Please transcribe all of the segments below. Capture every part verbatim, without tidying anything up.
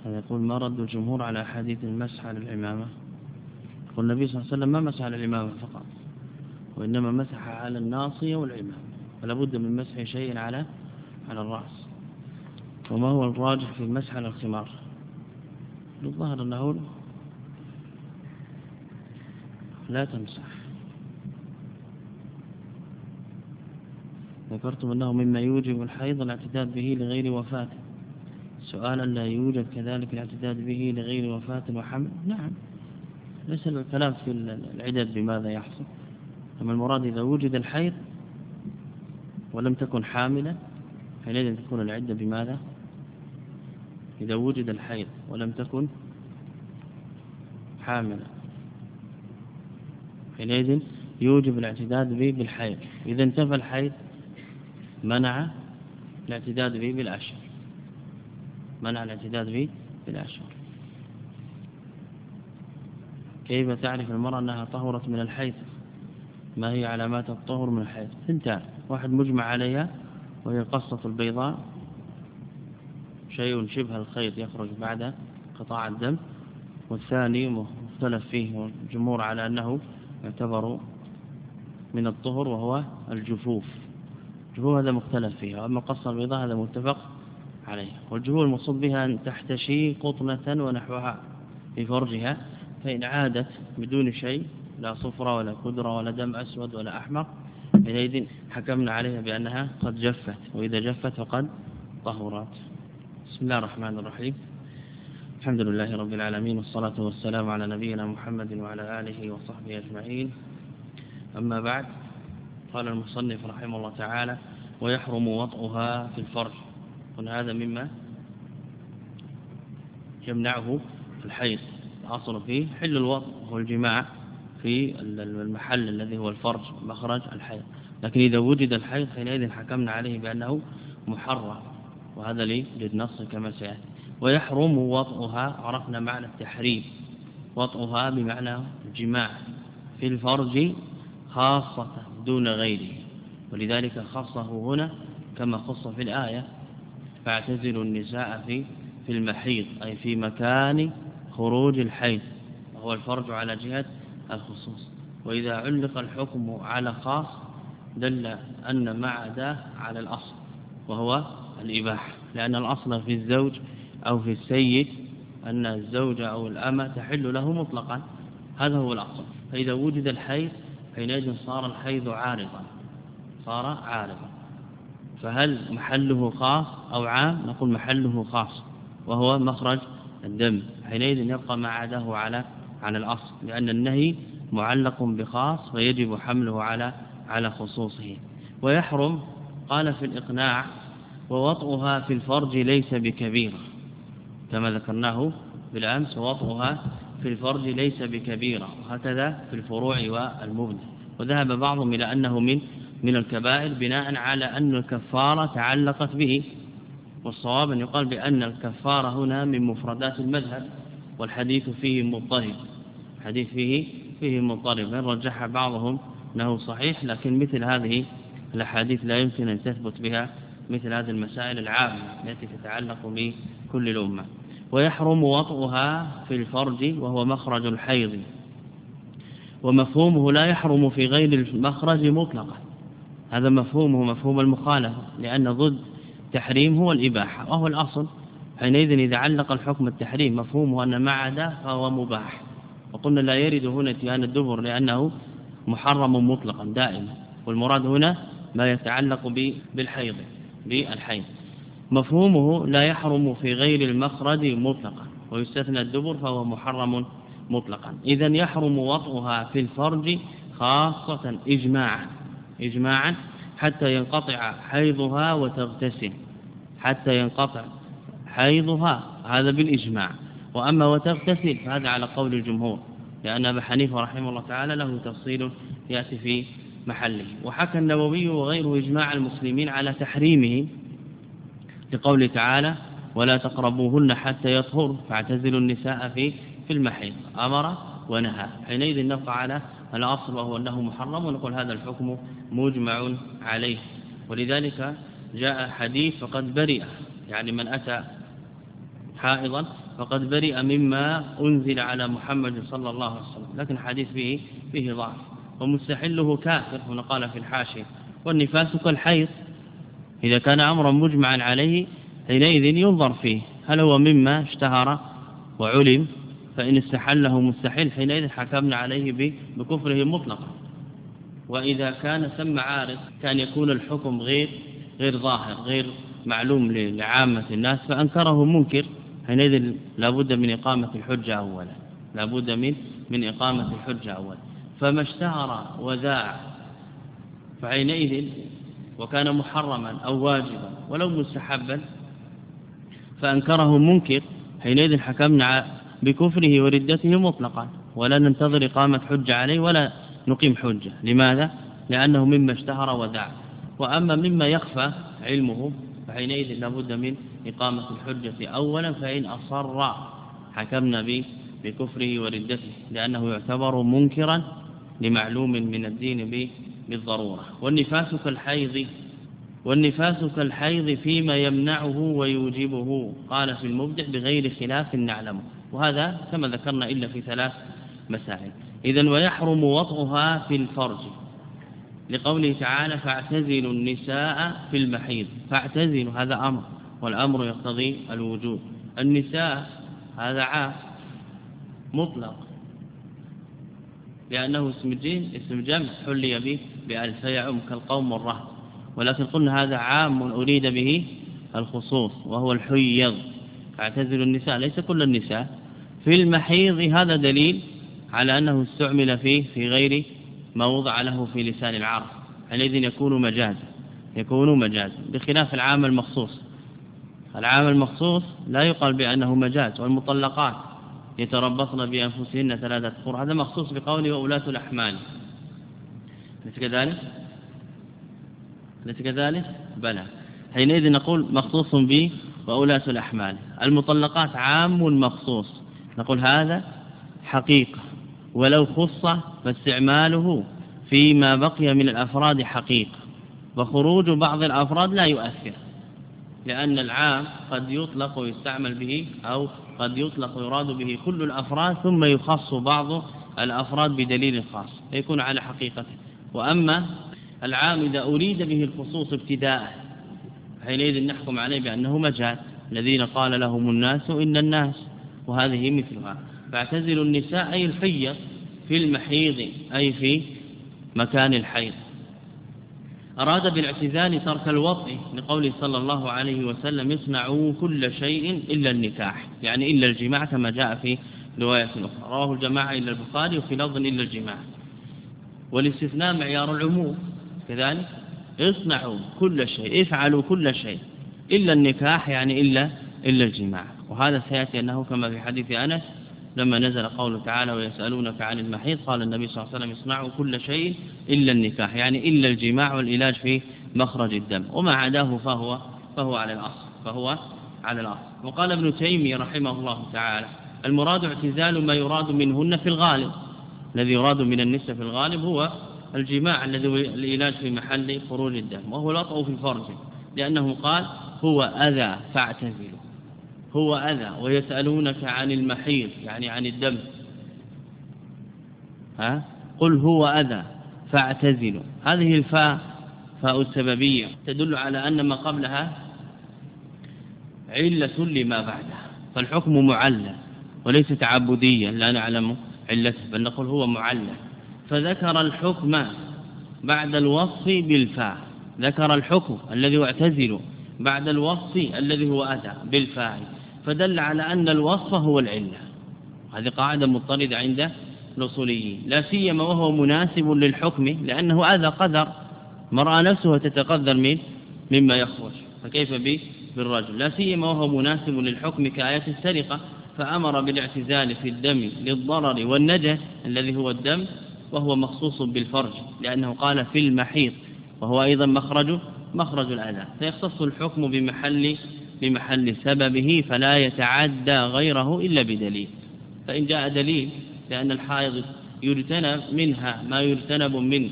يقول ما رد الجمهور على حديث المسح على العمامة؟ يقول النبي صلى الله عليه وسلم ما مسح على العمامة فقط، وإنما مسح على الناصية والعمامة، فلا بد من مسح شيء على على الرأس. وما هو الراجح في المسح على الخمار؟ الظاهر أنه لا تمسح. ذكرتم أنه مما يوجب الحيض الاعتداد به لغير وفاة. سؤالا لا يوجد كذلك الاعتداد به لغير وفاة وحمل؟ نعم، ليس الكلام في العدد بماذا يحصل، أما المراد إذا وجد الحيض ولم تكن حاملا حينئذ تكون العدة بماذا؟ إذا وجد الحيض ولم تكن حاملا حينئذ يوجب الاعتداد به بالحيض. إذا انتفى الحيض منع الاعتداد به بالأشهر، منع الاعتداد به بالأشهر. كيف تعرف المرأة أنها طهرت من الحيض؟ ما هي علامات الطهر من الحيض؟ ثنتان: واحد مجمع عليها وهي القصة البيضاء، شيء شبه الخيط يخرج بعد قطاع الدم، والثاني مختلف فيه الجمهور على أنه يعتبر من الطهر وهو الجفوف. الجفوف هذا مختلف فيه، أما القصة البيضاء هذا متفق عليه. والجفوف المقصود بها أن تحتشي قطنة ونحوها في فرجها، فإن عادت بدون شيء لا صفرة ولا كدرة ولا دم أسود ولا أحمر حينئذ حكمنا عليها بأنها قد جفت، وإذا جفت فقد طهرت. بسم الله الرحمن الرحيم. الحمد لله رب العالمين، والصلاة والسلام على نبينا محمد وعلى آله وصحبه أجمعين. أما بعد، قال المصنف رحمه الله تعالى: ويحرم وطئها في الفرج. وهذا مما يمنعه الحيض. الأصل فيه حل الوطء وهو الجماع في المحل الذي هو الفرج مخرج الحيض، لكن إذا وجد الحيض حينئذ حكمنا عليه بأنه محرم، وهذا لجد نص كما سيأتي. ويحرم وطئها، عرفنا معنى التحريم، وطئها بمعنى الجماع في الفرج خاصة دون غيره، ولذلك خصه هنا كما خص في الآية: فاعتزلوا النساء في في المحيض، أي في مكان خروج الحيض، وهو الفرج على جهة الخصوص. وإذا علق الحكم على خاص دل أن ما عداه على الأصل وهو الإباحة، لأن الأصل في الزوج أو في السيد أن الزوج أو الأمة تحل له مطلقا، هذا هو الأصل. فإذا وجد الحيض حينئذ صار الحيض عارضا، صار عارضا. فهل محله خاص أو عام؟ نقول محله خاص وهو مخرج الدم، حينئذ يبقى ما عداه على على الأصل، لأن النهي معلق بخاص ويجب حمله على على خصوصه. ويحرم، قال في الإقناع: ووطئها في الفرج ليس بكبيرة، كما ذكرناه بالأمس، ووطئها في الفرج ليس بكبيرة، وهكذا في الفروع والمبنى. وذهب بعضهم إلى أنه من من الكبائر بناء على أن الكفارة تعلقت به، والصواب أن يقال بأن الكفارة هنا من مفردات المذهب، والحديث فيه مضطرب، الحديث فيه فيه مضطرب، إن رجح بعضهم أنه صحيح، لكن مثل هذه الأحاديث لا يمكن أن تثبت بها مثل هذه المسائل العامة التي تتعلق بكل الأمة. ويحرم وطئها في الفرج وهو مخرج الحيض، ومفهومه لا يحرم في غير المخرج مطلقا، هذا مفهومه مفهوم المخالفة، لأن ضد التحريم هو الإباحة وهو الأصل. حينئذ إذا علق الحكم التحريم مفهومه أن ما عدا فهو مباح، وقلنا لا يرد هنا اتيان الدبر لأنه محرم مطلقا دائما، والمراد هنا ما يتعلق بالحيض بالحيض. مفهومه لا يحرم في غير المخرج مطلقا، ويستثنى الدبر فهو محرم مطلقا. إذن يحرم وطئها في الفرج خاصة إجماعا إجماعا حتى ينقطع حيضها وتغتسل، حتى ينقطع حيضها، هذا بالإجماع. وأما وتغتسل فهذا على قول الجمهور، لأن أبا حنيفة رحمه الله تعالى له تفصيل يأتي في محله. وحكى النووي وغيره إجماع المسلمين على تحريمه لقوله تعالى: ولا تقربوهن حتى يطهر فاعتزلوا النساء في في المحيض، أمر ونهى. حينئذ نبقى على الأصل وهو أنه محرم، ونقول هذا الحكم مجمع عليه. ولذلك جاء حديث فقد برئ، يعني من أتى حائضا فقد برئ مما أنزل على محمد صلى الله عليه وسلم، لكن الحديث فيه فيه ضعف. ومستحله كافر هنا قال في الحاشية. والنفاس كالحيض، إذا كان أمرا مجمعا عليه حينئذ ينظر فيه هل هو مما اشتهر وعلم، فإن استحله مستحل حينئذ حكمنا عليه بكفره مطلقا. وإذا كان ثم عارض كان يكون الحكم غير غير ظاهر غير معلوم لعامة الناس فأنكره منكر، حينئذ لابد من إقامة الحجة أولا لابد من من إقامة الحجة أولا. فما اشتهر وذاع فحينئذ وكان محرما أو واجبا ولو مستحبا فأنكره منكر، حينئذ حكمنا بكفره وردته مطلقا ولا ننتظر إقامة حجة عليه ولا نقيم حجة. لماذا؟ لأنه مما اشتهر وذاع. وأما مما يخفى علمه فحينئذ لابد من إقامة الحجة أولا، فإن أصر حكمنا بكفره وردته لأنه يعتبر منكرا لمعلوم من الدين بالضرورة. والنفاس كالحيض والنفاس كالحيض فيما يمنعه ويوجبه، قال في المبدع بغير خلاف نعلمه. وهذا كما ذكرنا إلا في ثلاث مسائل. إذن ويحرم وطئها في الفرج لقوله تعالى فاعتزلوا النساء في المحيض. فاعتزلوا هذا أمر، والأمر يقتضي الوجوب. النساء هذا عام مطلق لأنه اسم جن اسم جمع حلي به بألف فيعم كالقوم والرهب، ولكن قلنا هذا عام أريد به الخصوص وهو الحيض. فاعتزلوا النساء ليس كل النساء في المحيض، هذا دليل على أنه استعمل فيه في غير ما وضع له في لسان العرب، حينئذ يكون مجازا يكون مجازا بخلاف العام المخصوص. العام المخصوص لا يقال بأنه مجاز. والمطلقات يتربصن بأنفسهن ثلاثة قرء، هذا مخصوص بقوله وأولاة الأحمال. ليس كذلك؟ ليس كذلك؟ بلى. حينئذ نقول مخصوص به وأولاة الأحمال. المطلقات عام مخصوص، نقول هذا حقيقة، ولو خص فاستعماله فيما بقي من الأفراد حقيقة، وخروج بعض الأفراد لا يؤثر، لأن العام قد يطلق ويستعمل به أو قد يطلق ويراد به كل الأفراد ثم يخص بعض الأفراد بدليل خاص فيكون على حقيقته. وأما العام إذا أريد به الخصوص ابتداء حينئذ نحكم عليه بأنه مجاز، الذين قال لهم الناس إن الناس، وهذه مثلها. فاعتزلوا النساء أي الحيض في المحيض أي في مكان الحيض. أراد بالاعتزال ترك الوطء لقوله صلى الله عليه وسلم يصنعوا كل شيء إلا النكاح، يعني إلا الجماع كما جاء في رواية أخرى رواه الجماعة إلا البخاري وفي لفظ إلا الجماع. والاستثناء معيار العموم كذلك، اصنعوا كل شيء افعلوا كل شيء إلا النكاح يعني إلا إلا الجماع. وهذا سيأتي أنه كما في حديث أنس لما نزل قوله تعالى ويسألونك عن المحيض قال النبي صلى الله عليه وسلم اصنعوا كل شيء إلا النكاح، يعني إلا الجماع والعلاج في مخرج الدم، وما عداه فهو فهو على الأصل فهو على الأصل. وقال ابن تيمية رحمه الله تعالى المراد اعتزال ما يراد منهن في الغالب، الذي يراد من النساء في الغالب هو الجماع الذي هو العلاج في محل خروج الدم، وهو الوطء في الفرج، لأنه قال هو أذى فاعتزلوا، هو أذى. ويسألونك عن المحيض يعني عن الدم، ها قل هو أذى فاعتزلوا. هذه الفاء فاء السببية تدل على أن ما قبلها علة لما بعدها، فالحكم معلل وليس تعبديا لا نعلم علته، بل نقول هو معلل. فذكر الحكم بعد الوصف بالفاء، ذكر الحكم الذي هو اعتزلوا بعد الوصف الذي هو أذى بالفاء، فدل على أن الوصف هو العلة. هذه قاعدة مضطردة عند الأصوليين، لا سيما وهو مناسب للحكم، لأنه أذى قدر، مرأة نفسه تتقدر من مما يخرج، فكيف به بالرجل، لا سيما وهو مناسب للحكم كآية السرقة، فأمر بالاعتزال في الدم للضرر والنجس الذي هو الدم، وهو مخصوص بالفرج لأنه قال في المحيض، وهو أيضا مخرج مخرج الأذى، فيختص الحكم بمحل بمحل سببه، فلا يتعدى غيره إلا بدليل. فإن جاء دليل لأن الحائض يجتنب منها ما يجتنب من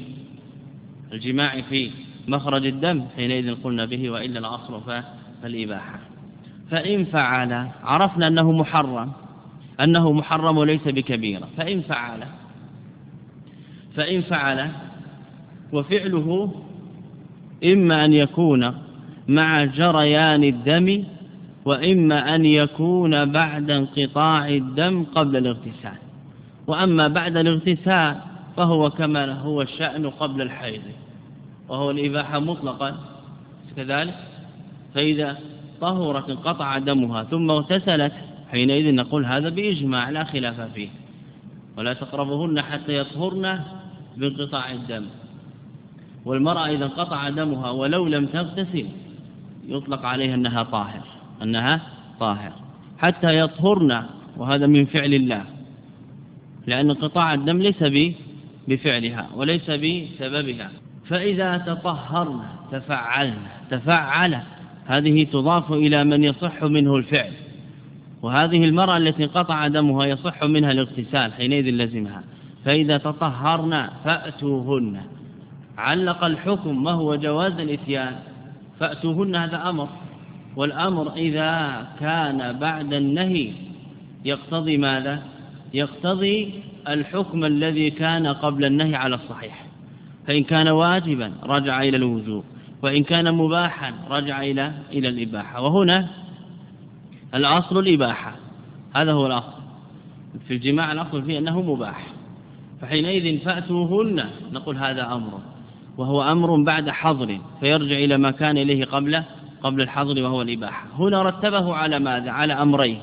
الجماع في مخرج الدم حينئذ قلنا به، وإلا الأصل فالإباحة. فإن فعل عرفنا أنه محرم أنه محرم وليس بكبيرة. فإن فعل فإن فعل وفعله إما أن يكون مع جريان الدم وإما أن يكون بعد انقطاع الدم قبل الاغتسال. وأما بعد الاغتسال فهو كما هو الشأن قبل الحيض وهو الإباحة مطلقا كذلك. فإذا طهرت انقطع دمها ثم اغتسلت حينئذ نقول هذا بإجماع لا خلاف فيه. ولا تقربهن حتى يطهرن بانقطاع الدم. والمرأة إذا انقطع دمها ولو لم تغتسل يطلق عليها أنها طاهر أنها طاهر حتى يطهرن، وهذا من فعل الله لأن انقطاع الدم ليس بفعلها وليس بسببها. فإذا تطهرن تفعلن تفعل هذه تضاف إلى من يصح منه الفعل، وهذه المرأة التي انقطع دمها يصح منها الاغتسال حينئذ لزمها. فإذا تطهرن فأتوهن علق الحكم ما هو جواز الإتيان. فأتوهن هذا أمر، والأمر إذا كان بعد النهي يقتضي ماذا؟ يقتضي الحكم الذي كان قبل النهي على الصحيح. فإن كان واجبا رجع إلى الوجوب، وإن كان مباحا رجع إلى إلى الإباحة. وهنا الأصل الإباحة، هذا هو الأصل في الجماع، الأصل فيه أنه مباح. فحينئذ فأتوهن نقول هذا أمر، وهو أمر بعد حظر فيرجع إلى ما كان إليه قبل قبل الحظر وهو الإباحة. هنا رتبه على ماذا؟ على أمرين.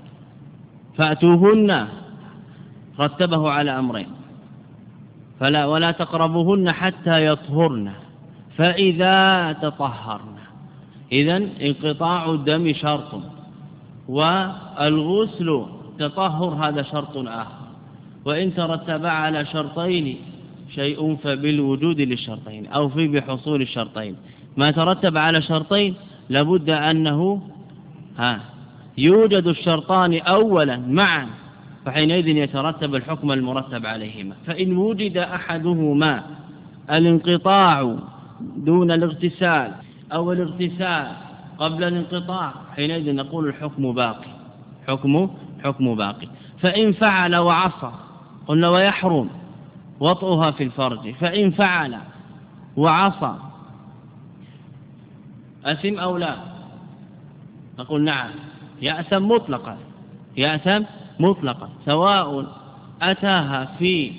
فأتوهن رتبه على أمرين، فلا ولا تقربوهن حتى يطهرن فإذا تطهرن. إذن انقطاع الدم شرط، والغسل تطهر هذا شرط آخر. وإن ترتب على شرطين شيء فبالوجود للشرطين أو في بحصول الشرطين. ما ترتب على شرطين لابد أنه ها يوجد الشرطان أولا معا، فحينئذ يترتب الحكم المرتب عليهما. فإن وجد أحدهما الانقطاع دون الاغتسال أو الاغتسال قبل الانقطاع حينئذ نقول الحكم باقي حكم حكم باقي. فإن فعل وعصى قلنا ويحرم وطئها في الفرج. فإن فعل وعصى أثم أو لا؟ نقول نعم يأثم مطلقا يأثم مطلقا سواء أتاها في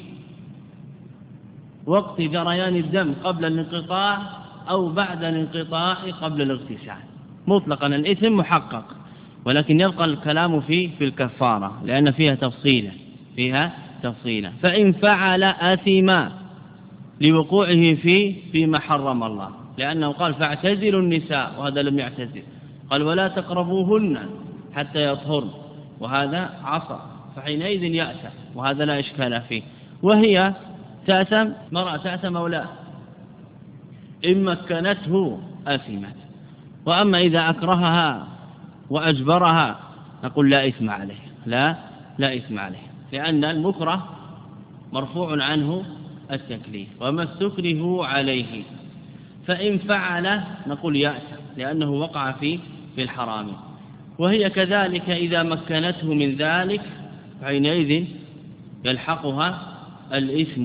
وقت جريان الدم قبل الانقطاع أو بعد الانقطاع قبل الاغتسال مطلقا الإثم محقق. ولكن يبقى الكلام في في الكفارة لأن فيها تفصيلا فيها تفصيلا. فإن فعل أثم لوقوعه في فيما حرم الله، لأنه قال فاعتزلوا النساء وهذا لم يعتزل، قال ولا تقربوهن حتى يطهرن وهذا عصى، فحينئذ يأثم وهذا لا إشكال فيه. وهي تأثم مرأة تأثم أو لا؟ إن مكنته أثمت. وأما إذا أكرهها وأجبرها نقول لا إثم عليه لا لا إثم عليه، لأن المكره مرفوع عنه التكليف وما استكره عليه. فإن فعل نقول يأثم لأنه وقع في في الحرام. وهي كذلك إذا مكنته من ذلك حينئذ يلحقها الإثم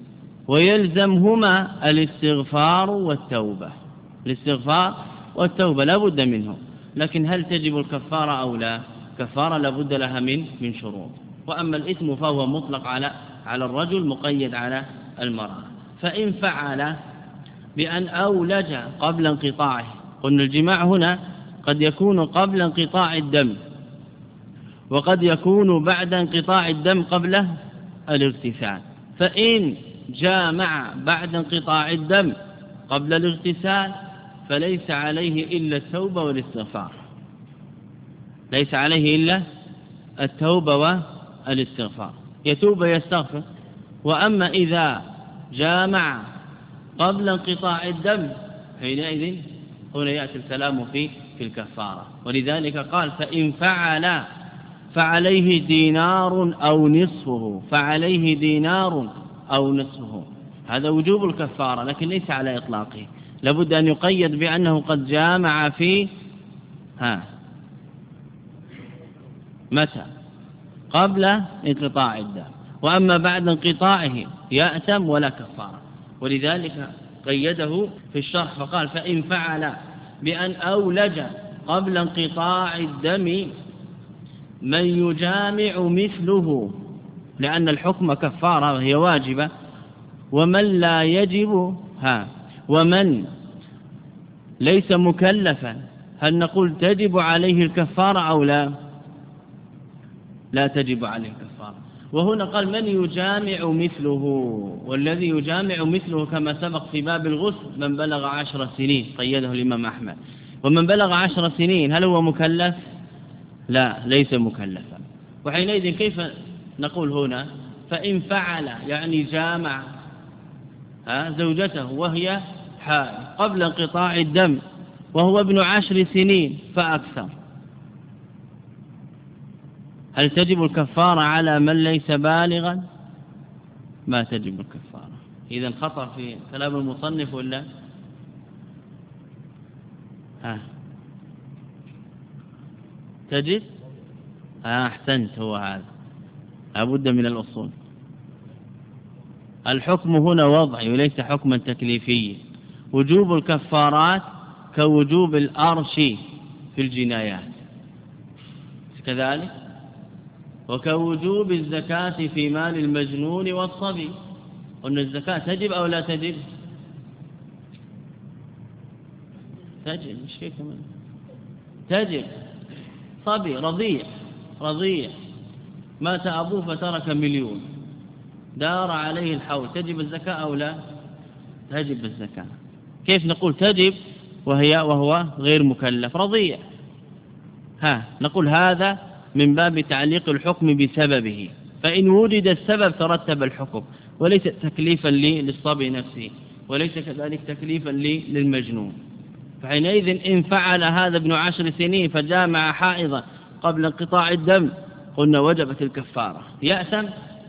ويلزمهما الاستغفار والتوبة. الاستغفار والتوبة لا بد منه، لكن هل تجب الكفارة أو لا؟ كفارة لا بد لها من من شروط. وأما الإثم فهو مطلق على على الرجل مقيد على المرأة. فإن فعل بأن أولج قبل انقطاعه، قلنا الجماع هنا قد يكون قبل انقطاع الدم وقد يكون بعد انقطاع الدم قبل الاغتسال. فإن جامع بعد انقطاع الدم قبل الاغتسال فليس عليه إلا التوبة والاستغفار، ليس عليه إلا التوبة والاستغفار، يتوب ويستغفر. وأما إذا جامع قبل انقطاع الدم حينئذ هنا يأتي الكلام في في الكفارة. ولذلك قال فإن فعل فعليه دينار أو نصفه، فعليه دينار أو نصفه، هذا وجوب الكفارة لكن ليس على إطلاقه، لابد أن يقيد بأنه قد جامع في ها متى؟ قبل انقطاع الدم، وأما بعد انقطاعه يأثم ولا كفارة. ولذلك قيده في الشرح فقال فإن فعل بأن أولج قبل انقطاع الدم من يجامع مثله، لأن الحكم كفارة وهي واجبة، ومن لا يجب ها ومن ليس مكلفا هل نقول تجب عليه الكفارة أو لا؟ لا تجب عليه الكفارة. وهنا قال من يجامع مثله، والذي يجامع مثله كما سبق في باب الغسل من بلغ عشر سنين، قيده الإمام أحمد. ومن بلغ عشر سنين هل هو مكلف؟ لا، ليس مكلفا. وحينئذ كيف نقول هنا فإن فعل يعني جامع زوجته وهي حائض قبل انقطاع الدم وهو ابن عشر سنين فأكثر، هل تجب الكفارة على من ليس بالغا؟ ما تجب الكفارة. إذن خطر في كلام المصنف ولا ها تجب؟ ها أحسنت، هو هذا لابد من الأصول. الحكم هنا وضعي وليس حكما تكليفيا. وجوب الكفارات كوجوب الأرش في الجنايات كذلك، وكوجوب الزكاة في مال المجنون والصبي. قلنا الزكاة تجب أو لا تجب؟ تجب، مش كيف كمان تجب. صبي رضيع رضيع مات أبوه فترك مليون، دار عليه الحول، تجب الزكاة أو لا؟ تجب الزكاة. كيف نقول تجب وهي وهو غير مكلف رضيع؟ ها نقول هذا من باب تعليق الحكم بسببه، فإن وجد السبب ترتب الحكم، وليس تكليفا لي للصبي نفسه، وليس كذلك تكليفا لي للمجنون. فحينئذ إن فعل هذا ابن عشر سنين فجامع حائضا قبل انقطاع الدم قلنا وجبت الكفارة. يأثم؟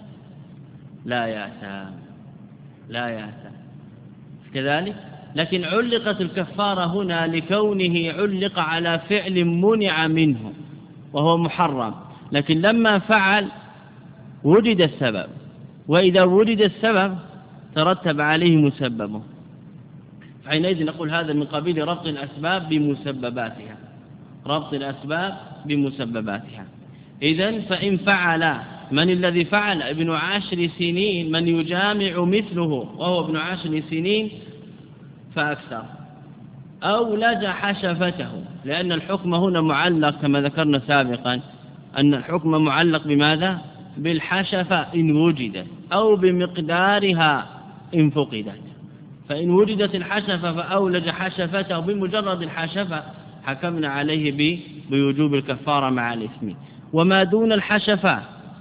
لا يأثم، لا يأثم كذلك. لكن علقت الكفارة هنا لكونه علق على فعل منع منه وهو محرم، لكن لما فعل وجد السبب، وإذا وجد السبب ترتب عليه مسببه، حينئذ نقول هذا من قبيل ربط الأسباب بمسبباتها، ربط الأسباب بمسبباتها. إذن فإن فعل، من الذي فعل؟ ابن عشر سنين، من يجامع مثله وهو ابن عشر سنين فأكثر، أو لج حشفته، لأن الحكم هنا معلق كما ذكرنا سابقا أن الحكم معلق بماذا؟ بالحشفة إن وجدت، أو بمقدارها إن فقدت. فإن وجدت الحشفة فأولج حشفته بمجرد الحشفة حكمنا عليه بوجوب الكفارة مع الإثم. وما دون الحشفة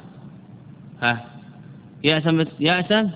ها يأثم؟ يأثم؟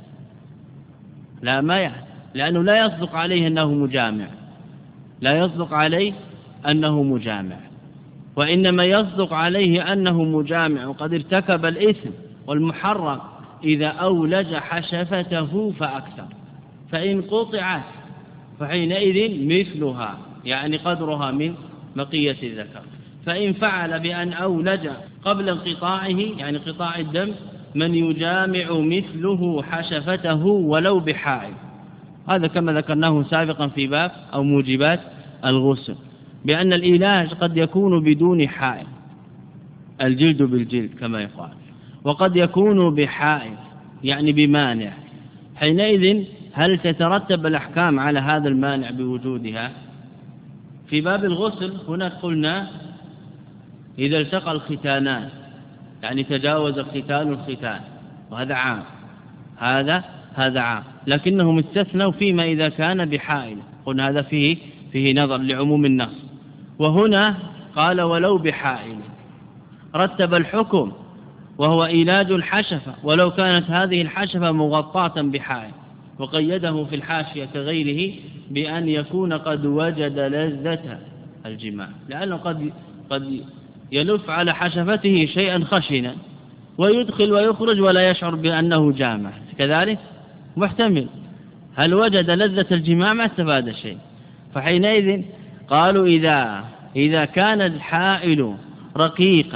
لا، ما يأثم، لأنه لا يصدق عليه أنه مجامع، لا يصدق عليه أنه مجامع، وإنما يصدق عليه أنه مجامع وقد ارتكب الإثم والمحرم إذا أولج حشفته فأكثر. فإن قطعت فحينئذ مثلها، يعني قدرها من بقية الذكر. فإن فعل بأن أولج قبل انقطاعه، يعني انقطاع الدم، من يجامع مثله حشفته ولو بحائل. هذا كما ذكرناه سابقا في باب أو موجبات الغسل، بأن الإيلاج قد يكون بدون حائل، الجلد بالجلد كما يقال، وقد يكون بحائل يعني بمانع. حينئذ هل تترتب الأحكام على هذا المانع بوجودها؟ في باب الغسل هنا قلنا إذا التقى الختانان، يعني تجاوز الختان الختان، وهذا عام، هذا هذا عام، لكنهم استثنوا فيما إذا كان بحائل، قلنا هذا فيه فيه نظر لعموم النص. وهنا قال ولو بحائل، رتب الحكم وهو إيلاج الحشفة ولو كانت هذه الحشفة مغطاة بحائل، وقيده في الحاشية كغيره بأن يكون قد وجد لذة الجماع، لأنه قد قد يلف على حشفته شيئا خشنا ويدخل ويخرج ولا يشعر بأنه جامع، كذلك محتمل. هل وجد لذة الجماع؟ ما استفاد شيء. فحينئذ قالوا إذا إذا كان الحائل رقيقا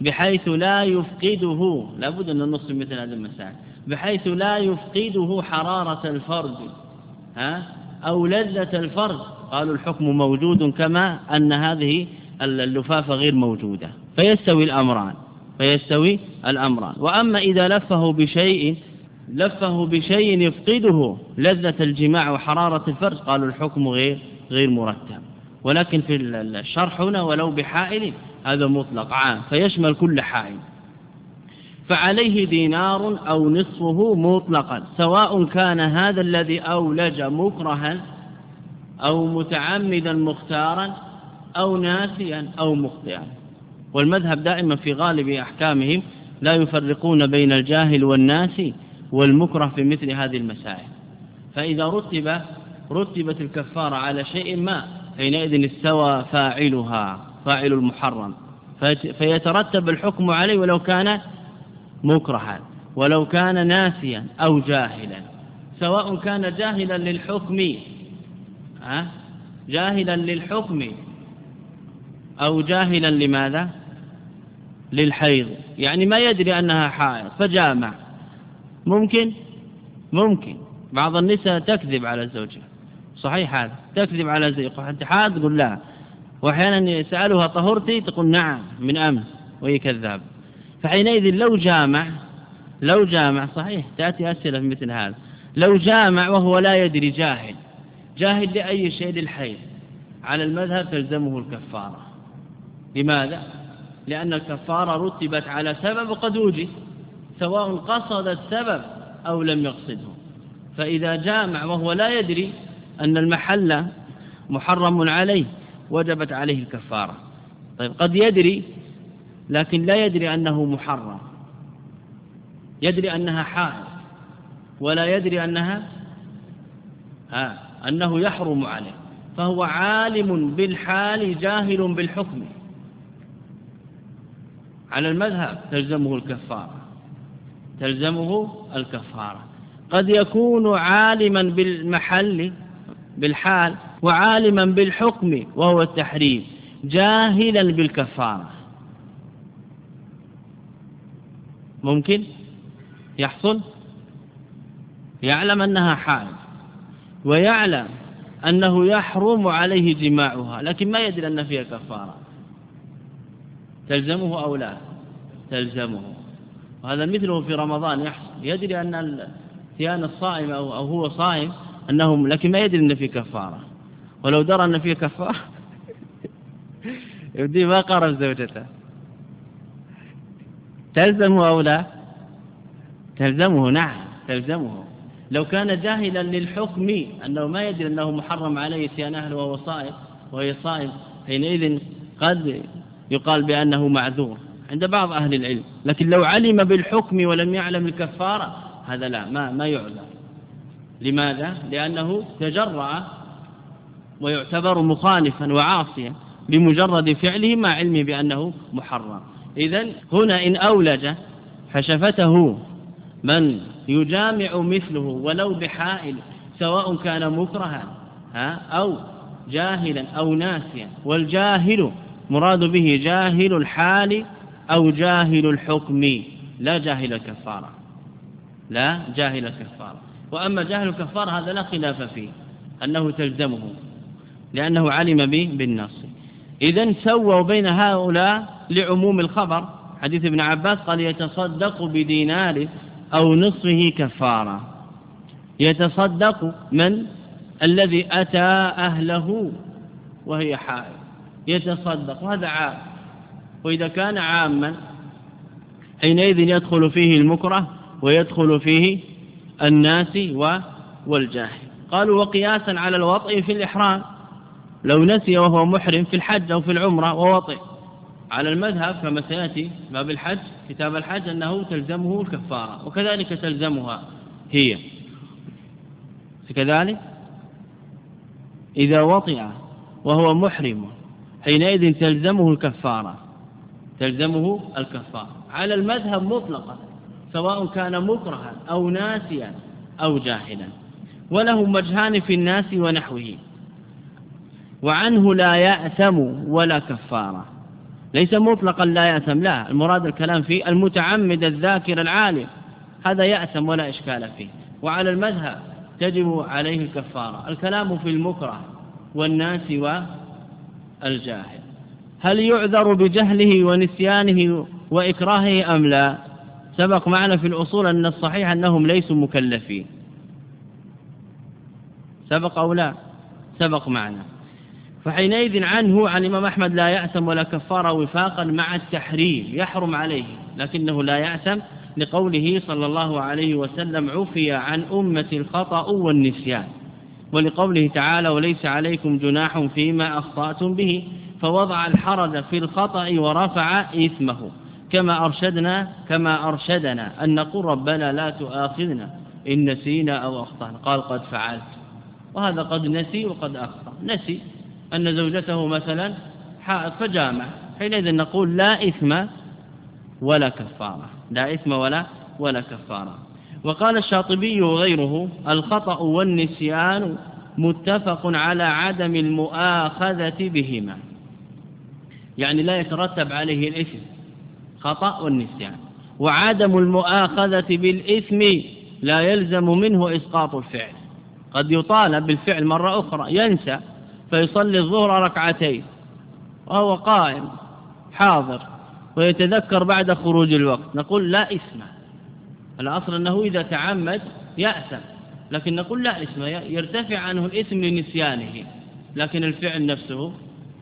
بحيث لا يفقده، لابد أن ننص مثل هذه المسائل، بحيث لا يفقده حرارة الفرج ها أو لذة الفرج، قالوا الحكم موجود كما أن هذه اللفافة غير موجودة، فيستوي الأمران فيستوي الأمران. وأما إذا لفه بشيء لفه بشيء يفقده لذة الجماع وحرارة الفرج، قالوا الحكم غير غير مرتب. ولكن في الشرح هنا ولو بحائل هذا مطلق عام فيشمل كل حائل. فعليه دينار أو نصفه مطلقا، سواء كان هذا الذي أولج مكرها أو متعمدا مختارا أو ناسيا أو مخطئا. والمذهب دائما في غالب أحكامهم لا يفرقون بين الجاهل والناسي والمكره في مثل هذه المسائل. فإذا رتب رتبت الكفارة على شيء ما حينئذ استوى فاعلها فاعل المحرم، فيترتب الحكم عليه ولو كان مكرها ولو كان ناسيا أو جاهلا، سواء كان جاهلا للحكم ها جاهلا للحكم أو جاهلا لماذا للحيض، يعني ما يدري أنها حائض فجامع. ممكن ممكن بعض النساء تكذب على زوجها، صحيح هذا، تكذب على زوجها، أنت حائض تقول لا، وأحيانا يسألها طهرتي تقول نعم من أمس وهي كذاب. فحينئذ لو جامع لو جامع صحيح تأتي أسئلة في مثل هذا، لو جامع وهو لا يدري جاهل جاهل لأي شيء للحيض، على المذهب تلزمه الكفارة. لماذا؟ لأن الكفارة رتبت على سبب وقد وجد، سواء قصد السبب أو لم يقصده. فإذا جامع وهو لا يدري أن المحل محرم عليه وجبت عليه الكفارة. طيب قد يدري لكن لا يدري أنه محرم، يدري أنها حائض ولا يدري أنها ها أنه يحرم عليه، فهو عالم بالحال جاهل بالحكم، على المذهب تلزمه الكفارة تلزمه الكفارة. قد يكون عالما بالمحل بالحال وعالما بالحكم وهو التحريم جاهلا بالكفارة، ممكن يحصل، يعلم أنها حائض ويعلم أنه يحرم عليه جماعها لكن ما يدري أن فيها كفارة، تلزمه أو لا تلزمه. وهذا مثله في رمضان يحصل، يدري أن ثيان الصائم أو هو صائم أنهم لكن ما يدري أن فيه كفارة، ولو درى أن فيه كفارة يبدي ما قرب زوجته، تلزمه أو لا تلزمه. نعم تلزمه. لو كان جاهلا للحكم أنه ما يدري أنه محرم عليه ثيان أهله وهو صائم وهي صائم، حينئذ قد يقال بأنه معذور عند بعض أهل العلم. لكن لو علم بالحكم ولم يعلم الكفارة هذا لا ما ما يعذر. لماذا؟ لأنه تجرأ ويعتبر مخالفا وعاصيا بمجرد فعله مع علمه بأنه محرم. إذن هنا إن أولج حشفته من يجامع مثله ولو بحائل، سواء كان مكرها أو جاهلا أو ناسيا، والجاهل مراد به جاهل الحال أو جاهل الحكم لا جاهل الكفارة لا جاهل الكفارة. وأما جاهل الكفارة هذا لا خلاف فيه أنه تلزمه لأنه علم به بالنص. إذن سووا بين هؤلاء لعموم الخبر، حديث ابن عباس قال يتصدق بدينار أو نصفه كفارة. يتصدق من الذي أتى أهله وهي حائض يتصدق، وهذا عام. وإذا كان عاما حينئذ يدخل فيه المكره ويدخل فيه الناس والجاهل. قالوا وقياسا على الوطئ في الإحرام، لو نسي وهو محرم في الحج أو في العمرة ووطئ، على المذهب كما سيأتي باب الحج كتاب الحج أنه تلزمه الكفارة، وكذلك تلزمها هي كذلك. إذا وطئ وهو محرم حينئذ تلزمه الكفارة تلزمه الكفارة على المذهب مطلقا، سواء كان مكرها أو ناسيا أو جاهلا. وله وجهان في الناس ونحوه، وعنه لا يأثم ولا كفارة. ليس مطلقا لا يأثم، لا، المراد الكلام في المتعمد الذاكر العالم، هذا يأثم ولا إشكال فيه. وعلى المذهب تجب عليه الكفارة. الكلام في المكره والناس والجاهل، هل يعذر بجهله ونسيانه وإكراهه أم لا؟ سبق معنا في الأصول أن الصحيح أنهم ليسوا مكلفين، سبق أو لا؟ سبق معنا. فحينئذ عنه عن الإمام أحمد لا يأثم ولا كفارة وفاقا مع التحريم، يحرم عليه لكنه لا يأثم، لقوله صلى الله عليه وسلم عفي عن أمة الخطأ والنسيان، ولقوله تعالى وليس عليكم جناح فيما أخطأتم به، فوضع الحرج في الخطأ ورفع إثمه، كما أرشدنا كما أرشدنا أن نقول ربنا لا تؤاخذنا إن نسينا أو أخطأنا، قال قد فعلت، وهذا قد نسي وقد أخطأ. نسي أن زوجته مثلا حائض فجامع، حينئذ نقول لا إثم ولا كفارة، لا إثم ولا ولا كفارة. وقال الشاطبي وغيره الخطأ والنسيان متفق على عدم المؤاخذة بهما، يعني لا يترتب عليه الإثم، خطأ والنسيان، وعدم المؤاخذة بالإثم لا يلزم منه إسقاط الفعل. قد يطالب بالفعل مرة أخرى، ينسى فيصلي الظهر ركعتين وهو قائم حاضر ويتذكر بعد خروج الوقت، نقول لا إثم. الأصل أنه إذا تعمد يأثم، لكن نقول لا إثم، يرتفع عنه الإثم لنسيانه، لكن الفعل نفسه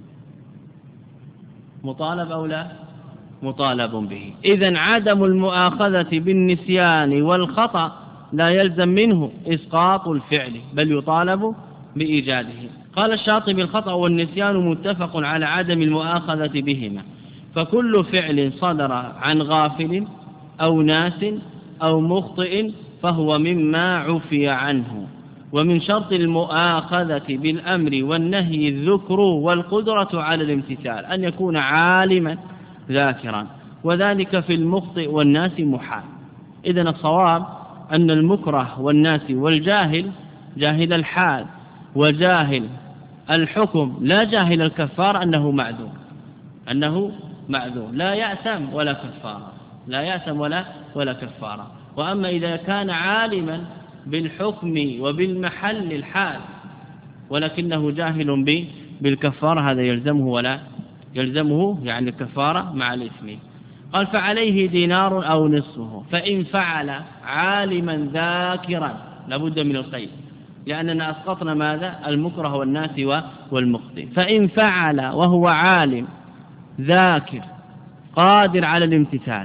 مطالب أو لا؟ مطالب به. إذن عدم المؤاخذة بالنسيان والخطأ لا يلزم منه إسقاط الفعل، بل يطالب بإيجاده. قال الشاطبي الخطأ والنسيان متفق على عدم المؤاخذة بهما، فكل فعل صدر عن غافل أو ناس أو مخطئ فهو مما عفي عنه. ومن شرط المؤاخذة بالأمر والنهي الذكر والقدرة على الامتثال، أن يكون عالما ذاكرا، وذلك في المخطئ والناس محال. إذن الصواب أن المكره والناس والجاهل جاهل الحال وجاهل الحكم لا جاهل الكفار أنه معذور، أنه معذور لا يأثم ولا كفارة، لا يأثم ولا ولا كفارة. وأما إذا كان عالما بالحكم وبالمحل الحال ولكنه جاهل بالكفارة هذا يلزمه ولا يلزمه، يعني الكفارة مع الإثم. قال فعليه دينار أو نصفه، فإن فعل عالما ذاكرا، لابد من القيد لأننا أسقطنا ماذا؟ المكره والناس والمخطئ. فإن فعل وهو عالم ذاكر قادر على الامتثال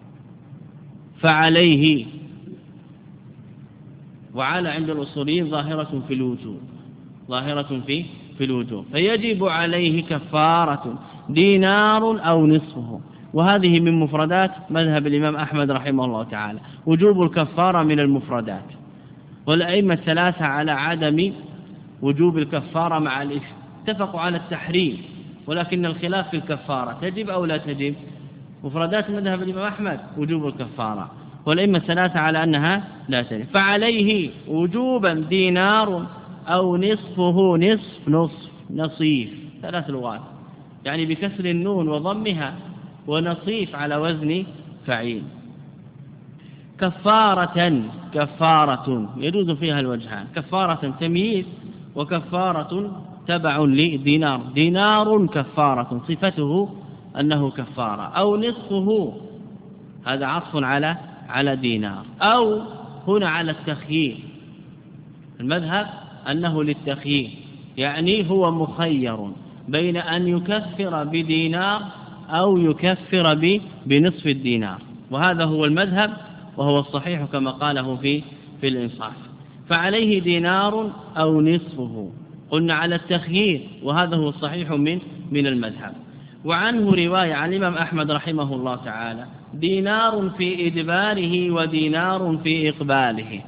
فعليه، وعلى عند الأصوليين ظاهرة في الوجوب، ظاهرة في في الوجوب، فيجب عليه كفارة دينار أو نصفه. وهذه من مفردات مذهب الإمام أحمد رحمه الله تعالى، وجوب الكفارة من المفردات. والأئمة الثلاثة على عدم وجوب الكفارة مع الإثم، اتفقوا على التحريم، ولكن الخلاف في الكفارة تجب أو لا تجب. مفردات مذهب الإمام أحمد وجوب الكفارة، والأئمة الثلاثة على أنها لا تجب. فعليه وجوبا دينار أو نصفه، نصف نصف نصيف، ثلاث لغات، يعني بكسر النون وضمها، ونصيف على وزن فعيل. كفارة كفارة يجوز فيها الوجهان، كفارة تمييز وكفارة تبع لدينار. دينار كفارة صفته أنه كفارة، أو نصفه هذا عطف على على دينار، أو هنا على التخيير. المذهب أنه للتخيير، يعني هو مخير بين أن يكفر بدينار أو يكفر بنصف الدينار، وهذا هو المذهب وهو الصحيح كما قاله في في الإنصاف. فعليه دينار أو نصفه، قلنا على التخيير، وهذا هو الصحيح من من المذهب. وعنه رواية عن الإمام أحمد رحمه الله تعالى دينار في إدباره ودينار في إقباله،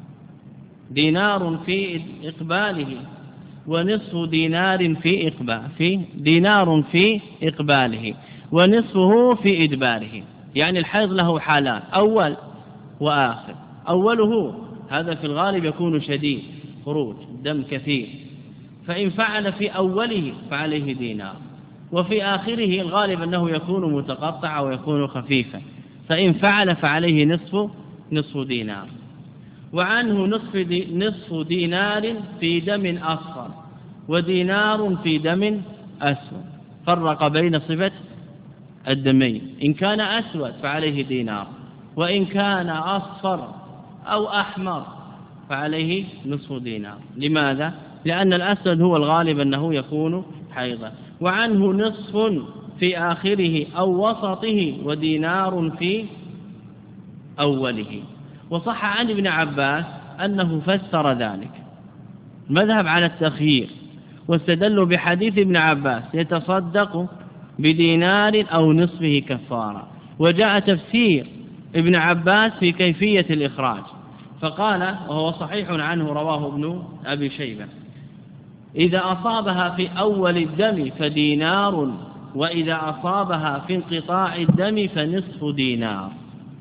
دينار في إقباله ونصف دينار في إقبال في دينار في إقباله ونصفه في إدباره. يعني الحيض له حالان، أول وآخر. أوله هذا في الغالب يكون شديد، خروج دم كثير، فإن فعل في أوله فعليه دينار، وفي آخره الغالب أنه يكون متقطع ويكون خفيفا، فإن فعل فعليه نصف نصف دينار. وعنه نصف, دي نصف دينار في دم أصفر ودينار في دم أسود، فرق بين صفة الدمين، إن كان أسود فعليه دينار، وإن كان أصفر أو أحمر فعليه نصف دينار. لماذا؟ لأن الأسود هو الغالب أنه يكون حيضا. وعنه نصف في آخره أو وسطه ودينار في أوله. وصح عن ابن عباس أنه فسر ذلك، مذهب على التخيير، واستدلوا بحديث ابن عباس يتصدق بدينار أو نصفه كفارة. وجاء تفسير ابن عباس في كيفية الإخراج، فقال وهو صحيح عنه رواه ابن أبي شيبة: إذا أصابها في أول الدم فدينار، وإذا أصابها في انقطاع الدم فنصف دينار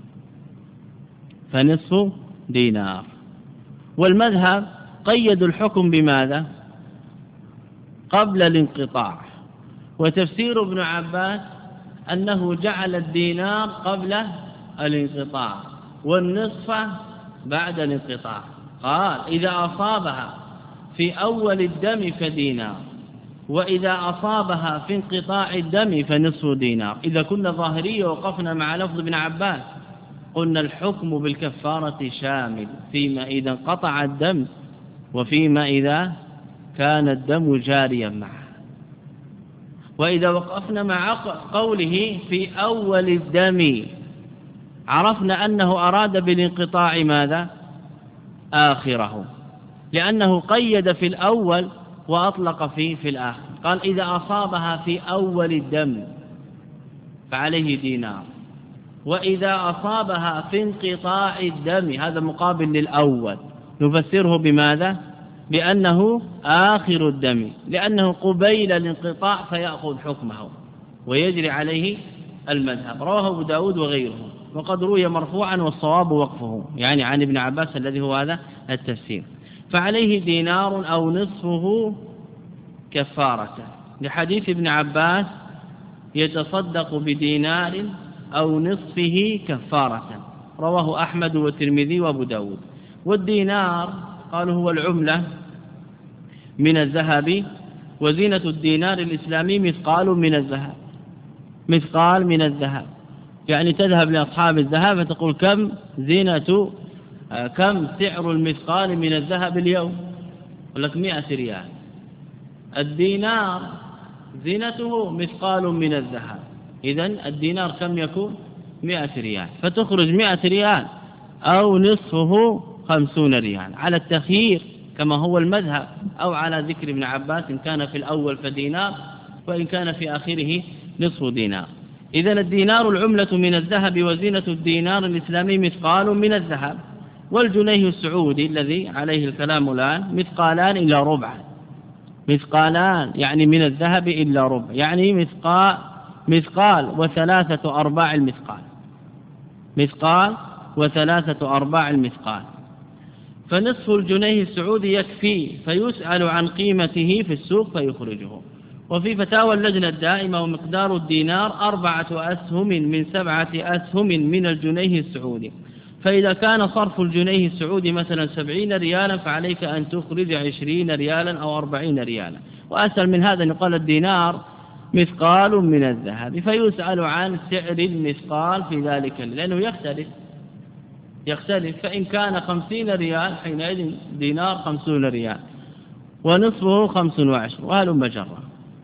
فنصف دينار. والمذهب قيد الحكم بماذا؟ قبل الانقطاع. وتفسير ابن عباس أنه جعل الدينار قبل الانقطاع والنصف بعد الانقطاع. قال: إذا أصابها في أول الدم فدينار، وإذا أصابها في انقطاع الدم فنصف دينار. إذا كنا ظاهرية وقفنا مع لفظ ابن عباس قلنا الحكم بالكفارة شامل فيما إذا انقطع الدم وفيما إذا كان الدم جاريا معه. وإذا وقفنا مع قوله في أول الدم عرفنا أنه أراد بالانقطاع ماذا؟ آخره، لأنه قيد في الأول وأطلق فيه في الآخر. قال: إذا أصابها في أول الدم فعليه دينار، وإذا أصابها في انقطاع الدم، هذا مقابل للأول، نفسره بماذا؟ بأنه آخر الدم، لأنه قبيل الانقطاع فيأخذ حكمه ويجري عليه المذهب. رواه أبو داود وغيره، وقد روي مرفوعا والصواب وقفه، يعني عن ابن عباس الذي هو هذا التفسير. فعليه دينار أو نصفه كفارة، لحديث ابن عباس: يتصدق بدينار أو نصفه كفارة. رواه أحمد والترمذي وأبو داود. والدينار قالوا هو العملة من الذهب، وزينة الدينار الإسلامي مثقال من الذهب، مثقال من الذهب، يعني تذهب لأصحاب الذهب فتقول: كم زينة آه كم سعر المثقال من الذهب اليوم؟ يقول لك مئة ريال. الدينار زينته مثقال من الذهب، إذن الدينار كم يكون؟ مئة ريال، فتخرج مئة ريال أو نصفه خمسون ريال، على التخيير كما هو المذهب، أو على ذكر ابن عباس إن كان في الأول فدينار، وإن كان في آخره نصف دينار. إذن الدينار العملة من الذهب، وزينة الدينار الإسلامي مثقال من الذهب. والجنيه السعودي الذي عليه الكلام الآن مثقالان إلا ربع، مثقالان يعني من الذهب إلا ربع، يعني مثقال مثقال وثلاثة أرباع المثقال، مثقال وثلاثة أرباع المثقال. فنصف الجنيه السعودي يكفي، فيسأل عن قيمته في السوق فيخرجه. وفي فتاوى اللجنة الدائمة: ومقدار الدينار أربعة أسهم من سبعة أسهم من الجنيه السعودي. فإذا كان صرف الجنيه السعودي مثلا سبعين ريالا فعليك أن تخرج عشرين ريالا أو أربعين ريالا. وأسهل من هذا أن يقال الدينار مثقال من الذهب، فيسأل عن سعر المثقال في ذلك، لأنه يختلف يختلف فإن كان خمسين ريال حينئذ دينار خمسون ريال، ونصفه خمس وعشر، وهلم جرا.